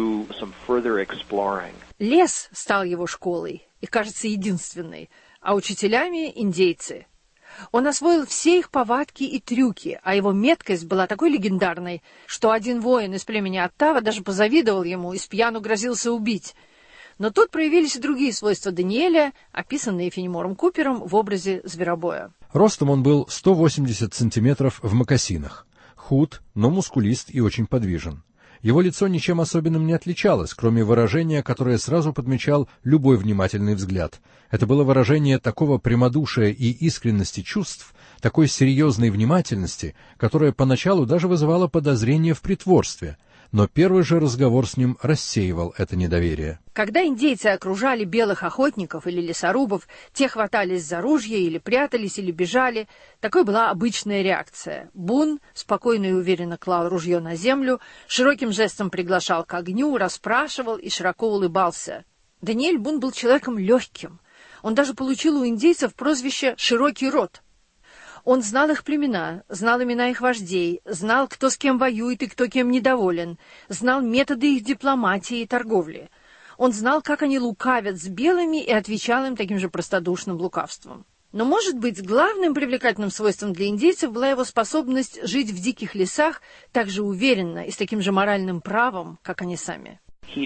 [SPEAKER 5] Лес стал его школой, и, кажется, единственной, а учителями — индейцы. Он освоил все их повадки и трюки, а его меткость была такой легендарной, что один воин из племени Оттава даже позавидовал ему и спьяну грозился убить. Но тут проявились и другие свойства Даниэля, описанные Фенемором Купером в образе зверобоя.
[SPEAKER 3] Ростом он был 180 сантиметров в мокасинах. Худ, но мускулист и очень подвижен. Его лицо ничем особенным не отличалось, кроме выражения, которое сразу подмечал любой внимательный взгляд. Это было выражение такого прямодушия и искренности чувств, такой серьезной внимательности, которая поначалу даже вызывала подозрение в притворстве. Но первый же разговор с ним рассеивал это недоверие.
[SPEAKER 5] Когда индейцы окружали белых охотников или лесорубов, те хватались за ружья или прятались, или бежали. Такой была обычная реакция. Бун спокойно и уверенно клал ружье на землю, широким жестом приглашал к огню, расспрашивал и широко улыбался. Даниэль Бун был человеком легким. Он даже получил у индейцев прозвище «широкий рот». Он знал их племена, знал имена их вождей, знал, кто с кем воюет и кто кем недоволен, знал методы их дипломатии и торговли. Он знал, как они лукавят с белыми, и отвечал им таким же простодушным лукавством. Но, может быть, главным привлекательным свойством для индейцев была его способность жить в диких лесах так же уверенно и с таким же моральным правом, как они сами.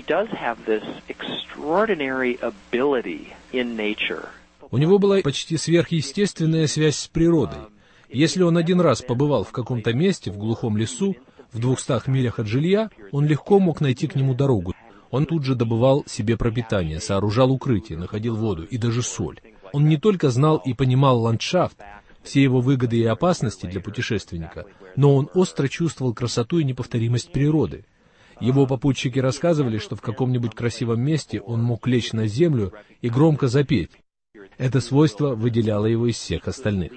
[SPEAKER 23] У него была почти сверхъестественная связь с природой. Если он один раз побывал в каком-то месте, в глухом лесу, в 200 милях от жилья, он легко мог найти к нему дорогу. Он тут же добывал себе пропитание, сооружал укрытие, находил воду и даже соль. Он не только знал и понимал ландшафт, все его выгоды и опасности для путешественника, но он остро чувствовал красоту и неповторимость природы. Его попутчики рассказывали, что в каком-нибудь красивом месте он мог лечь на землю и громко запеть. Это свойство выделяло его из всех остальных.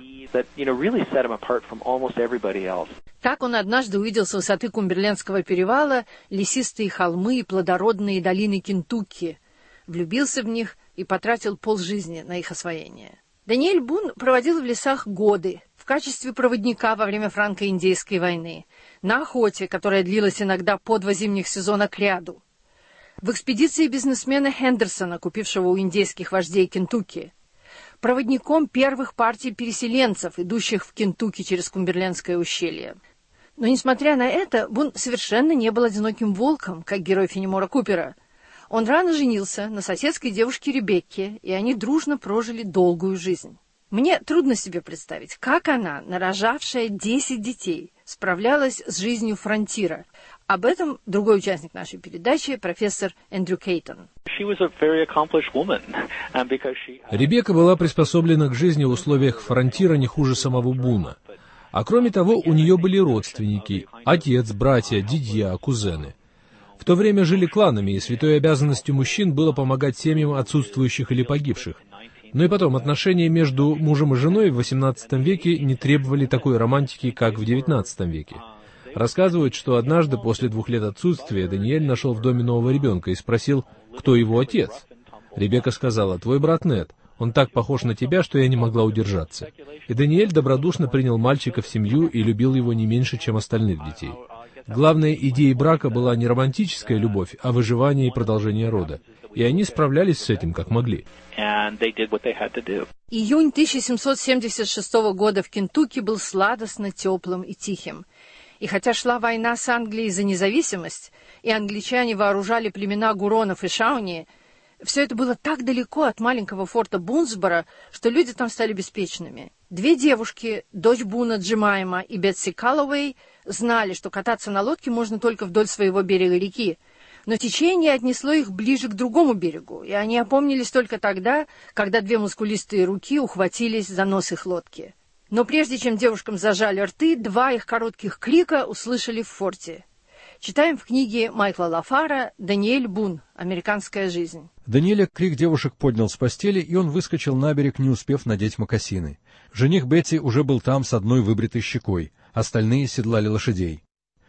[SPEAKER 5] Так он однажды увидел с высоты Кумберлендского перевала лесистые холмы и плодородные долины Кентукки, влюбился в них и потратил полжизни на их освоение. Даниэль Бун проводил в лесах годы в качестве проводника во время франко-индейской войны, на охоте, которая длилась иногда по 2 зимних сезона кряду, в экспедиции бизнесмена Хендерсона, купившего у индейских вождей Кентукки, проводником первых партий переселенцев, идущих в Кентукки через Кумберлендское ущелье. Но, несмотря на это, Бун совершенно не был одиноким волком, как герой Фенемора Купера. Он рано женился на соседской девушке Ребекке, и они дружно прожили долгую жизнь. Мне трудно себе представить, как она, нарожавшая 10 детей, справлялась с жизнью фронтира. Об этом другой участник нашей передачи, профессор Эндрю Кейтон.
[SPEAKER 23] Ребекка была приспособлена к жизни в условиях фронтира не хуже самого Буна. А кроме того, у нее были родственники, отец, братья, дядья, кузены. В то время жили кланами, и святой обязанностью мужчин было помогать семьям отсутствующих или погибших. Но и потом, отношения между мужем и женой в XVIII веке не требовали такой романтики, как в XIX веке. Рассказывают, что однажды, после 2 лет отсутствия, Даниэль нашел в доме нового ребенка и спросил, кто его отец. Ребекка сказала: «Твой брат Нед. Он так похож на тебя, что я не могла удержаться». И Даниэль добродушно принял мальчика в семью и любил его не меньше, чем остальных детей. Главной идеей брака была не романтическая любовь, а выживание и продолжение рода. И они справлялись с этим как могли.
[SPEAKER 5] Июнь 1776 года в Кентукки был сладостно теплым и тихим. И хотя шла война с Англией за независимость, и англичане вооружали племена Гуронов и Шауни, все это было так далеко от маленького форта Бунсборо, что люди там стали беспечными. 2 девушки, дочь Буна Джемайма и Бетси Каллоуэй, знали, что кататься на лодке можно только вдоль своего берега реки, но течение отнесло их ближе к другому берегу, и они опомнились только тогда, когда 2 мускулистые руки ухватились за нос их лодки. Но прежде чем девушкам зажали рты, 2 их коротких крика услышали в форте. Читаем в книге Майкла Лафара «Даниэль Бун. Американская жизнь».
[SPEAKER 3] Даниэля крик девушек поднял с постели, и он выскочил на берег, не успев надеть мокасины. Жених Бетти уже был там с одной выбритой щекой, остальные седлали лошадей.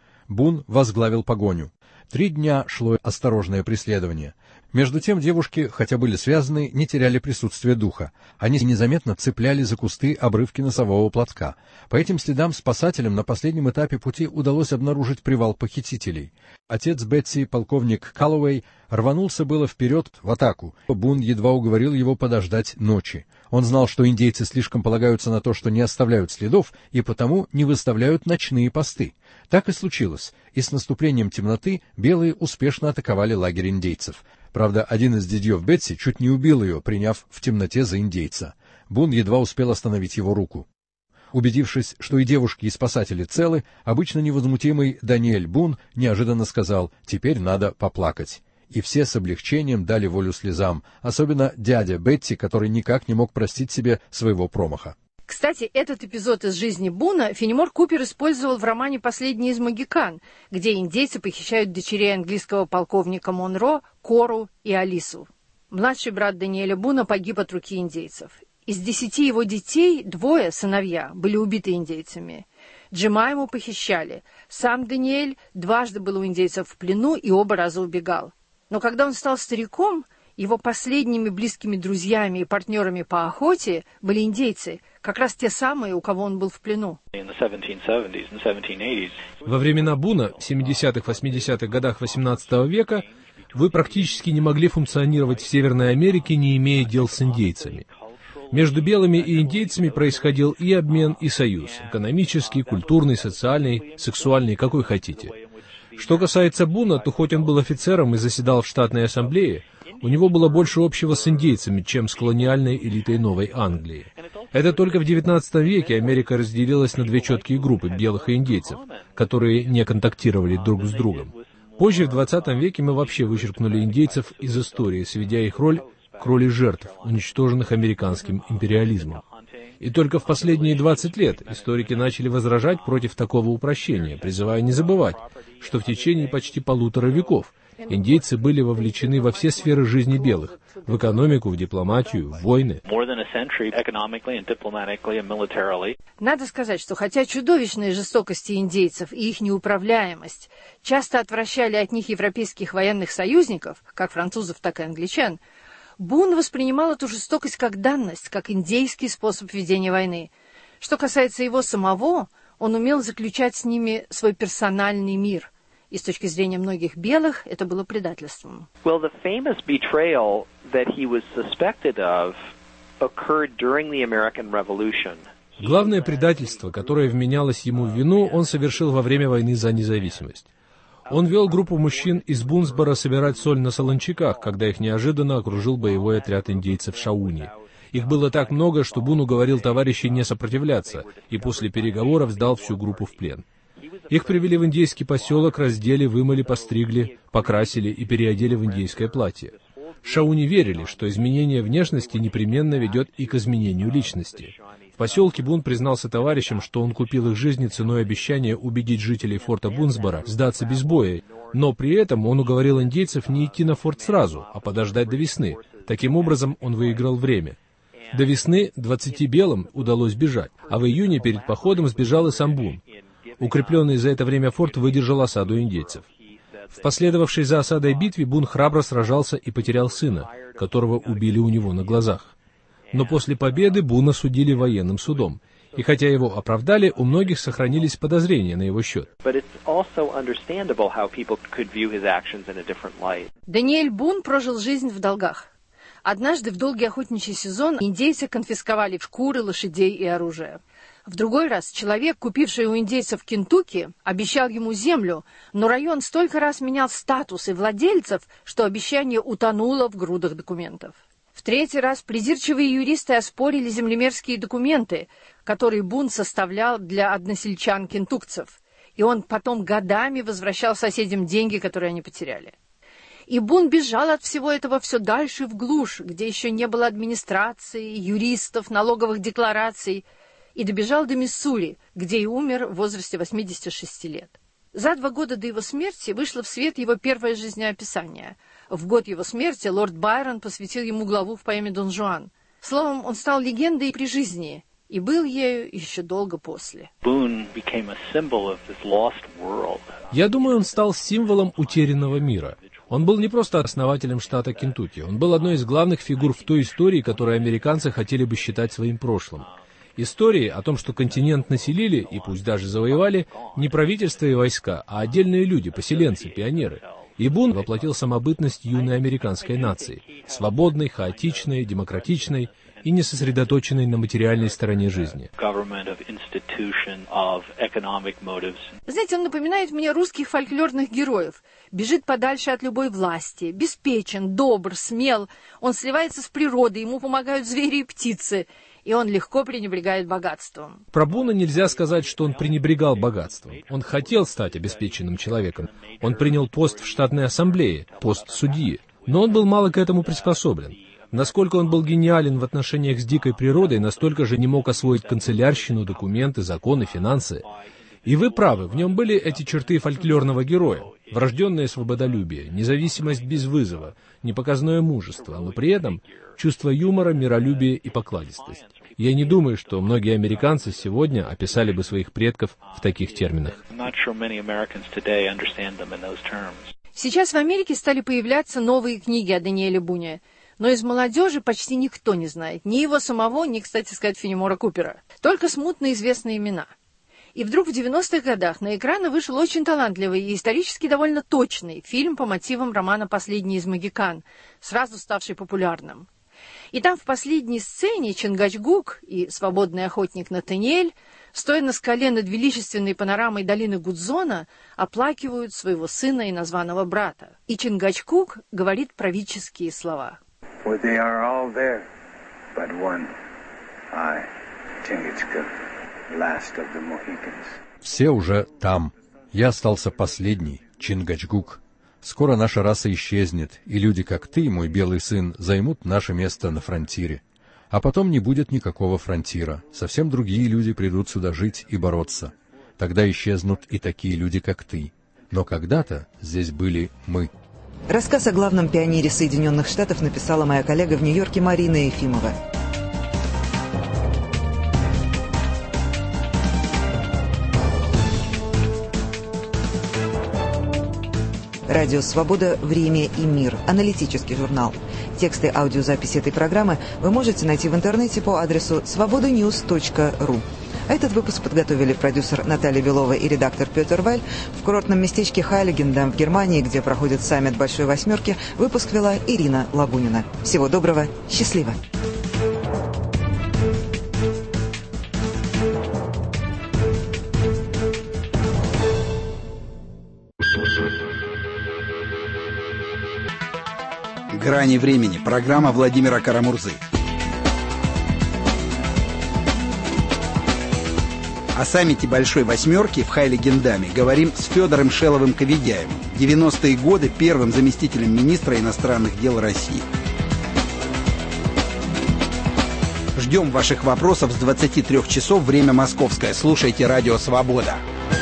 [SPEAKER 3] Бун возглавил погоню. 3 дня шло осторожное преследование. Между тем девушки, хотя были связаны, не теряли присутствие духа. Они незаметно цепляли за кусты обрывки носового платка. По этим следам спасателям на последнем этапе пути удалось обнаружить привал похитителей. Отец Бетси, полковник Каллоуэй, рванулся было вперед в атаку. Бун едва уговорил его подождать ночи. Он знал, что индейцы слишком полагаются на то, что не оставляют следов, и потому не выставляют ночные посты. Так и случилось, и с наступлением темноты белые успешно атаковали лагерь индейцев. Правда, один из дядьев Бетси чуть не убил ее, приняв в темноте за индейца. Бун едва успел остановить его руку. Убедившись, что и девушки, и спасатели целы, обычно невозмутимый Даниэль Бун неожиданно сказал: «Теперь надо поплакать». И все с облегчением дали волю слезам, особенно дядя Бетти, который никак не мог простить себе своего промаха.
[SPEAKER 5] Кстати, этот эпизод из жизни Буна Фенемор Купер использовал в романе «Последний из Могикан», где индейцы похищают дочерей английского полковника Монро, Кору и Алису. Младший брат Даниэля Буна погиб от руки индейцев. Из 10 его детей 2 сыновья были убиты индейцами. Джемайму похищали. Сам Даниэль 2 был у индейцев в плену и оба раза убегал. Но когда он стал стариком, его последними близкими друзьями и партнерами по охоте были индейцы, как раз те самые, у кого он был в плену.
[SPEAKER 23] Во времена Буна, в 70-х, 80-х годах XVIII века, вы практически не могли функционировать в Северной Америке, не имея дел с индейцами. Между белыми и индейцами происходил и обмен, и союз, экономический, культурный, социальный, сексуальный, какой хотите. Что касается Буна, то хоть он был офицером и заседал в штатной ассамблее, у него было больше общего с индейцами, чем с колониальной элитой Новой Англии. Это только в XIX веке Америка разделилась на 2 четкие группы – белых и индейцев, которые не контактировали друг с другом. Позже, в XX веке, мы вообще вычеркнули индейцев из истории, сведя их роль к роли жертв, уничтоженных американским империализмом. И только в последние 20 лет историки начали возражать против такого упрощения, призывая не забывать, что в течение почти 1,5 веков индейцы были вовлечены во все сферы жизни белых – в экономику, в дипломатию, в войны.
[SPEAKER 5] Надо сказать, что хотя чудовищные жестокости индейцев и их неуправляемость часто отвращали от них европейских военных союзников, как французов, так и англичан, Бун воспринимал эту жестокость как данность, как индейский способ ведения войны. Что касается его самого, он умел заключать с ними свой персональный мир. И с точки зрения многих белых это было предательством.
[SPEAKER 4] Well, the famous betrayal that he was suspected of occurred during the American Revolution.
[SPEAKER 23] Главное предательство, которое вменялось ему в вину, он совершил во время войны за независимость. Он вел группу мужчин из Бунсборо собирать соль на солончаках, когда их неожиданно окружил боевой отряд индейцев Шауни. Их было так много, что Бун уговорил товарищей не сопротивляться, и после переговоров сдал всю группу в плен. Их привели в индейский поселок, раздели, вымыли, постригли, покрасили и переодели в индейское платье. Шауни верили, что изменение внешности непременно ведет и к изменению личности. В поселке Бун признался товарищам, что он купил их жизни ценой обещания убедить жителей форта Бунсборо сдаться без боя, но при этом он уговорил индейцев не идти на форт сразу, а подождать до весны. Таким образом, он выиграл время. До весны 20 белым удалось бежать, а в июне перед походом сбежал и сам Бун. Укрепленный за это время форт выдержал осаду индейцев. В последовавшей за осадой битве Бун храбро сражался и потерял сына, которого убили у него на глазах. Но после победы Буна судили военным судом, и хотя его оправдали, у многих сохранились подозрения на его счет.
[SPEAKER 5] Даниэль Бун прожил жизнь в долгах. Однажды в долгий охотничий сезон индейцы конфисковали шкуры, лошадей и оружие. В другой раз человек, купивший у индейцев Кентукки, обещал ему землю, но район столько раз менял статус и владельцев, что обещание утонуло в грудах документов. В третий раз придирчивые юристы оспорили землемерские документы, которые Бун составлял для односельчан кентукцев, и он потом годами возвращал соседям деньги, которые они потеряли. И Бун бежал от всего этого все дальше в глушь, где еще не было администрации, юристов, налоговых деклараций, и добежал до Миссури, где и умер в возрасте 86 лет. За 2 года до его смерти вышло в свет его первое жизнеописание. В год его смерти лорд Байрон посвятил ему главу в поэме «Дон Жуан». Словом, он стал легендой при жизни и был ею еще долго после.
[SPEAKER 23] Я думаю, он стал символом утерянного мира. Он был не просто основателем штата Кентукки, он был одной из главных фигур в той истории, которую американцы хотели бы считать своим прошлым. Истории о том, что континент населили, и пусть даже завоевали, не правительство и войска, а отдельные люди, поселенцы, пионеры. И Бун воплотил самобытность юной американской нации, свободной, хаотичной, демократичной и не сосредоточенной на материальной стороне жизни.
[SPEAKER 5] Знаете, он напоминает мне русских фольклорных героев. Бежит подальше от любой власти, беспечен, добр, смел. Он сливается с природой, ему помогают звери и птицы, и он легко пренебрегает богатством.
[SPEAKER 23] Про Буна нельзя сказать, что он пренебрегал богатством. Он хотел стать обеспеченным человеком. Он принял пост в штатной ассамблее, пост судьи. Но он был мало к этому приспособлен. Насколько он был гениален в отношениях с дикой природой, настолько же не мог освоить канцелярщину, документы, законы, финансы. И вы правы, в нем были эти черты фольклорного героя. Врожденное свободолюбие, независимость без вызова, непоказное мужество, но при этом чувство юмора, миролюбие и покладистость. Я не думаю, что многие американцы сегодня описали бы своих предков в таких терминах.
[SPEAKER 5] Сейчас в Америке стали появляться новые книги о Даниэле Буне, но из молодежи почти никто не знает ни его самого, ни, кстати сказать, Фенемора Купера. Только смутно известные имена. И вдруг в 90-х годах на экраны вышел очень талантливый и исторически довольно точный фильм по мотивам романа «Последний из Могикан», сразу ставший популярным. И там в последней сцене Чингачгук и свободный охотник Натаниэль, стоя на скале над величественной панорамой долины Гудзона, оплакивают своего сына и названного брата. И Чингачгук говорит правительские слова.
[SPEAKER 3] Все уже там. Я остался последний, Чингачгук. Скоро наша раса исчезнет, и люди, как ты, мой белый сын, займут наше место на фронтире. А потом не будет никакого фронтира. Совсем другие люди придут сюда жить и бороться. Тогда исчезнут и такие люди, как ты. Но когда-то здесь были мы.
[SPEAKER 8] Рассказ о главном пионере Соединенных Штатов написала моя коллега в Нью-Йорке Марина Ефимова. Радио «Свобода. Время и мир». Аналитический журнал. Тексты аудиозаписи этой программы вы можете найти в интернете по адресу svobodanews.ru. А этот выпуск подготовили продюсер Наталья Белова и редактор Петр Валь. В курортном местечке Хайлигендам в Германии, где проходит саммит Большой Восьмерки, выпуск вела Ирина Лагунина. Всего доброго, счастливо!
[SPEAKER 6] «Грани времени» – программа Владимира Карамурзы. О саммите Большой Восьмерки в Хайлигендаме говорим с Федором Шеловым-Коведяевым, 90-е годы первым заместителем министра иностранных дел России. Ждем ваших вопросов с 23 часов, время московское. Слушайте «Радио Свобода».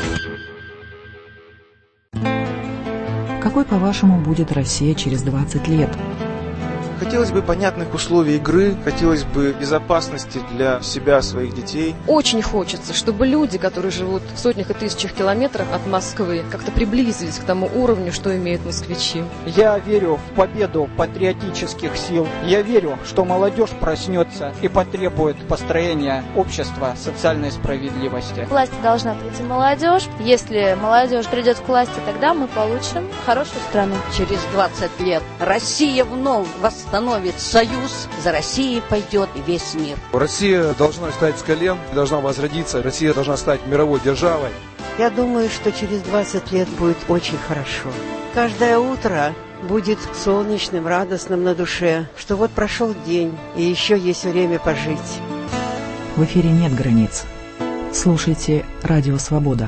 [SPEAKER 2] Какой, по-вашему, будет Россия через 20 лет?
[SPEAKER 7] Хотелось бы понятных условий игры, хотелось бы безопасности для себя, своих детей.
[SPEAKER 9] Очень хочется, чтобы люди, которые живут в сотнях и тысячах километрах от Москвы, как-то приблизились к тому уровню, что имеют москвичи.
[SPEAKER 24] Я верю в победу патриотических сил. Я верю, что молодежь проснется и потребует построения общества социальной справедливости.
[SPEAKER 25] Власть должна прийти молодежь. Если молодежь придет к власти, тогда мы получим хорошую страну.
[SPEAKER 26] Через 20 лет Россия вновь восстановит союз, за Россией пойдет весь мир.
[SPEAKER 7] Россия должна встать с колен, должна возродиться, Россия должна стать мировой державой.
[SPEAKER 27] Я думаю, что через 20 лет будет очень хорошо. Каждое утро будет солнечным, радостным на душе, что вот прошел день, и еще есть время пожить.
[SPEAKER 2] В эфире нет границ. Слушайте «Радио Свобода».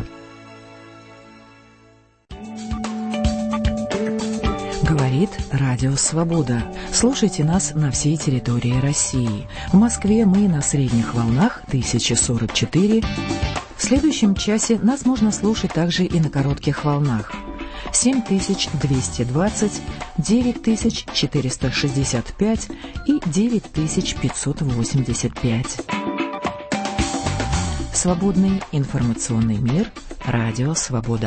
[SPEAKER 2] Говорит Радио Свобода. Слушайте нас на всей территории России. В Москве мы на средних волнах 1044. В следующем часе нас можно слушать также и на коротких волнах. 7220, 9465 и 9585. Свободный информационный мир. Радио Свобода.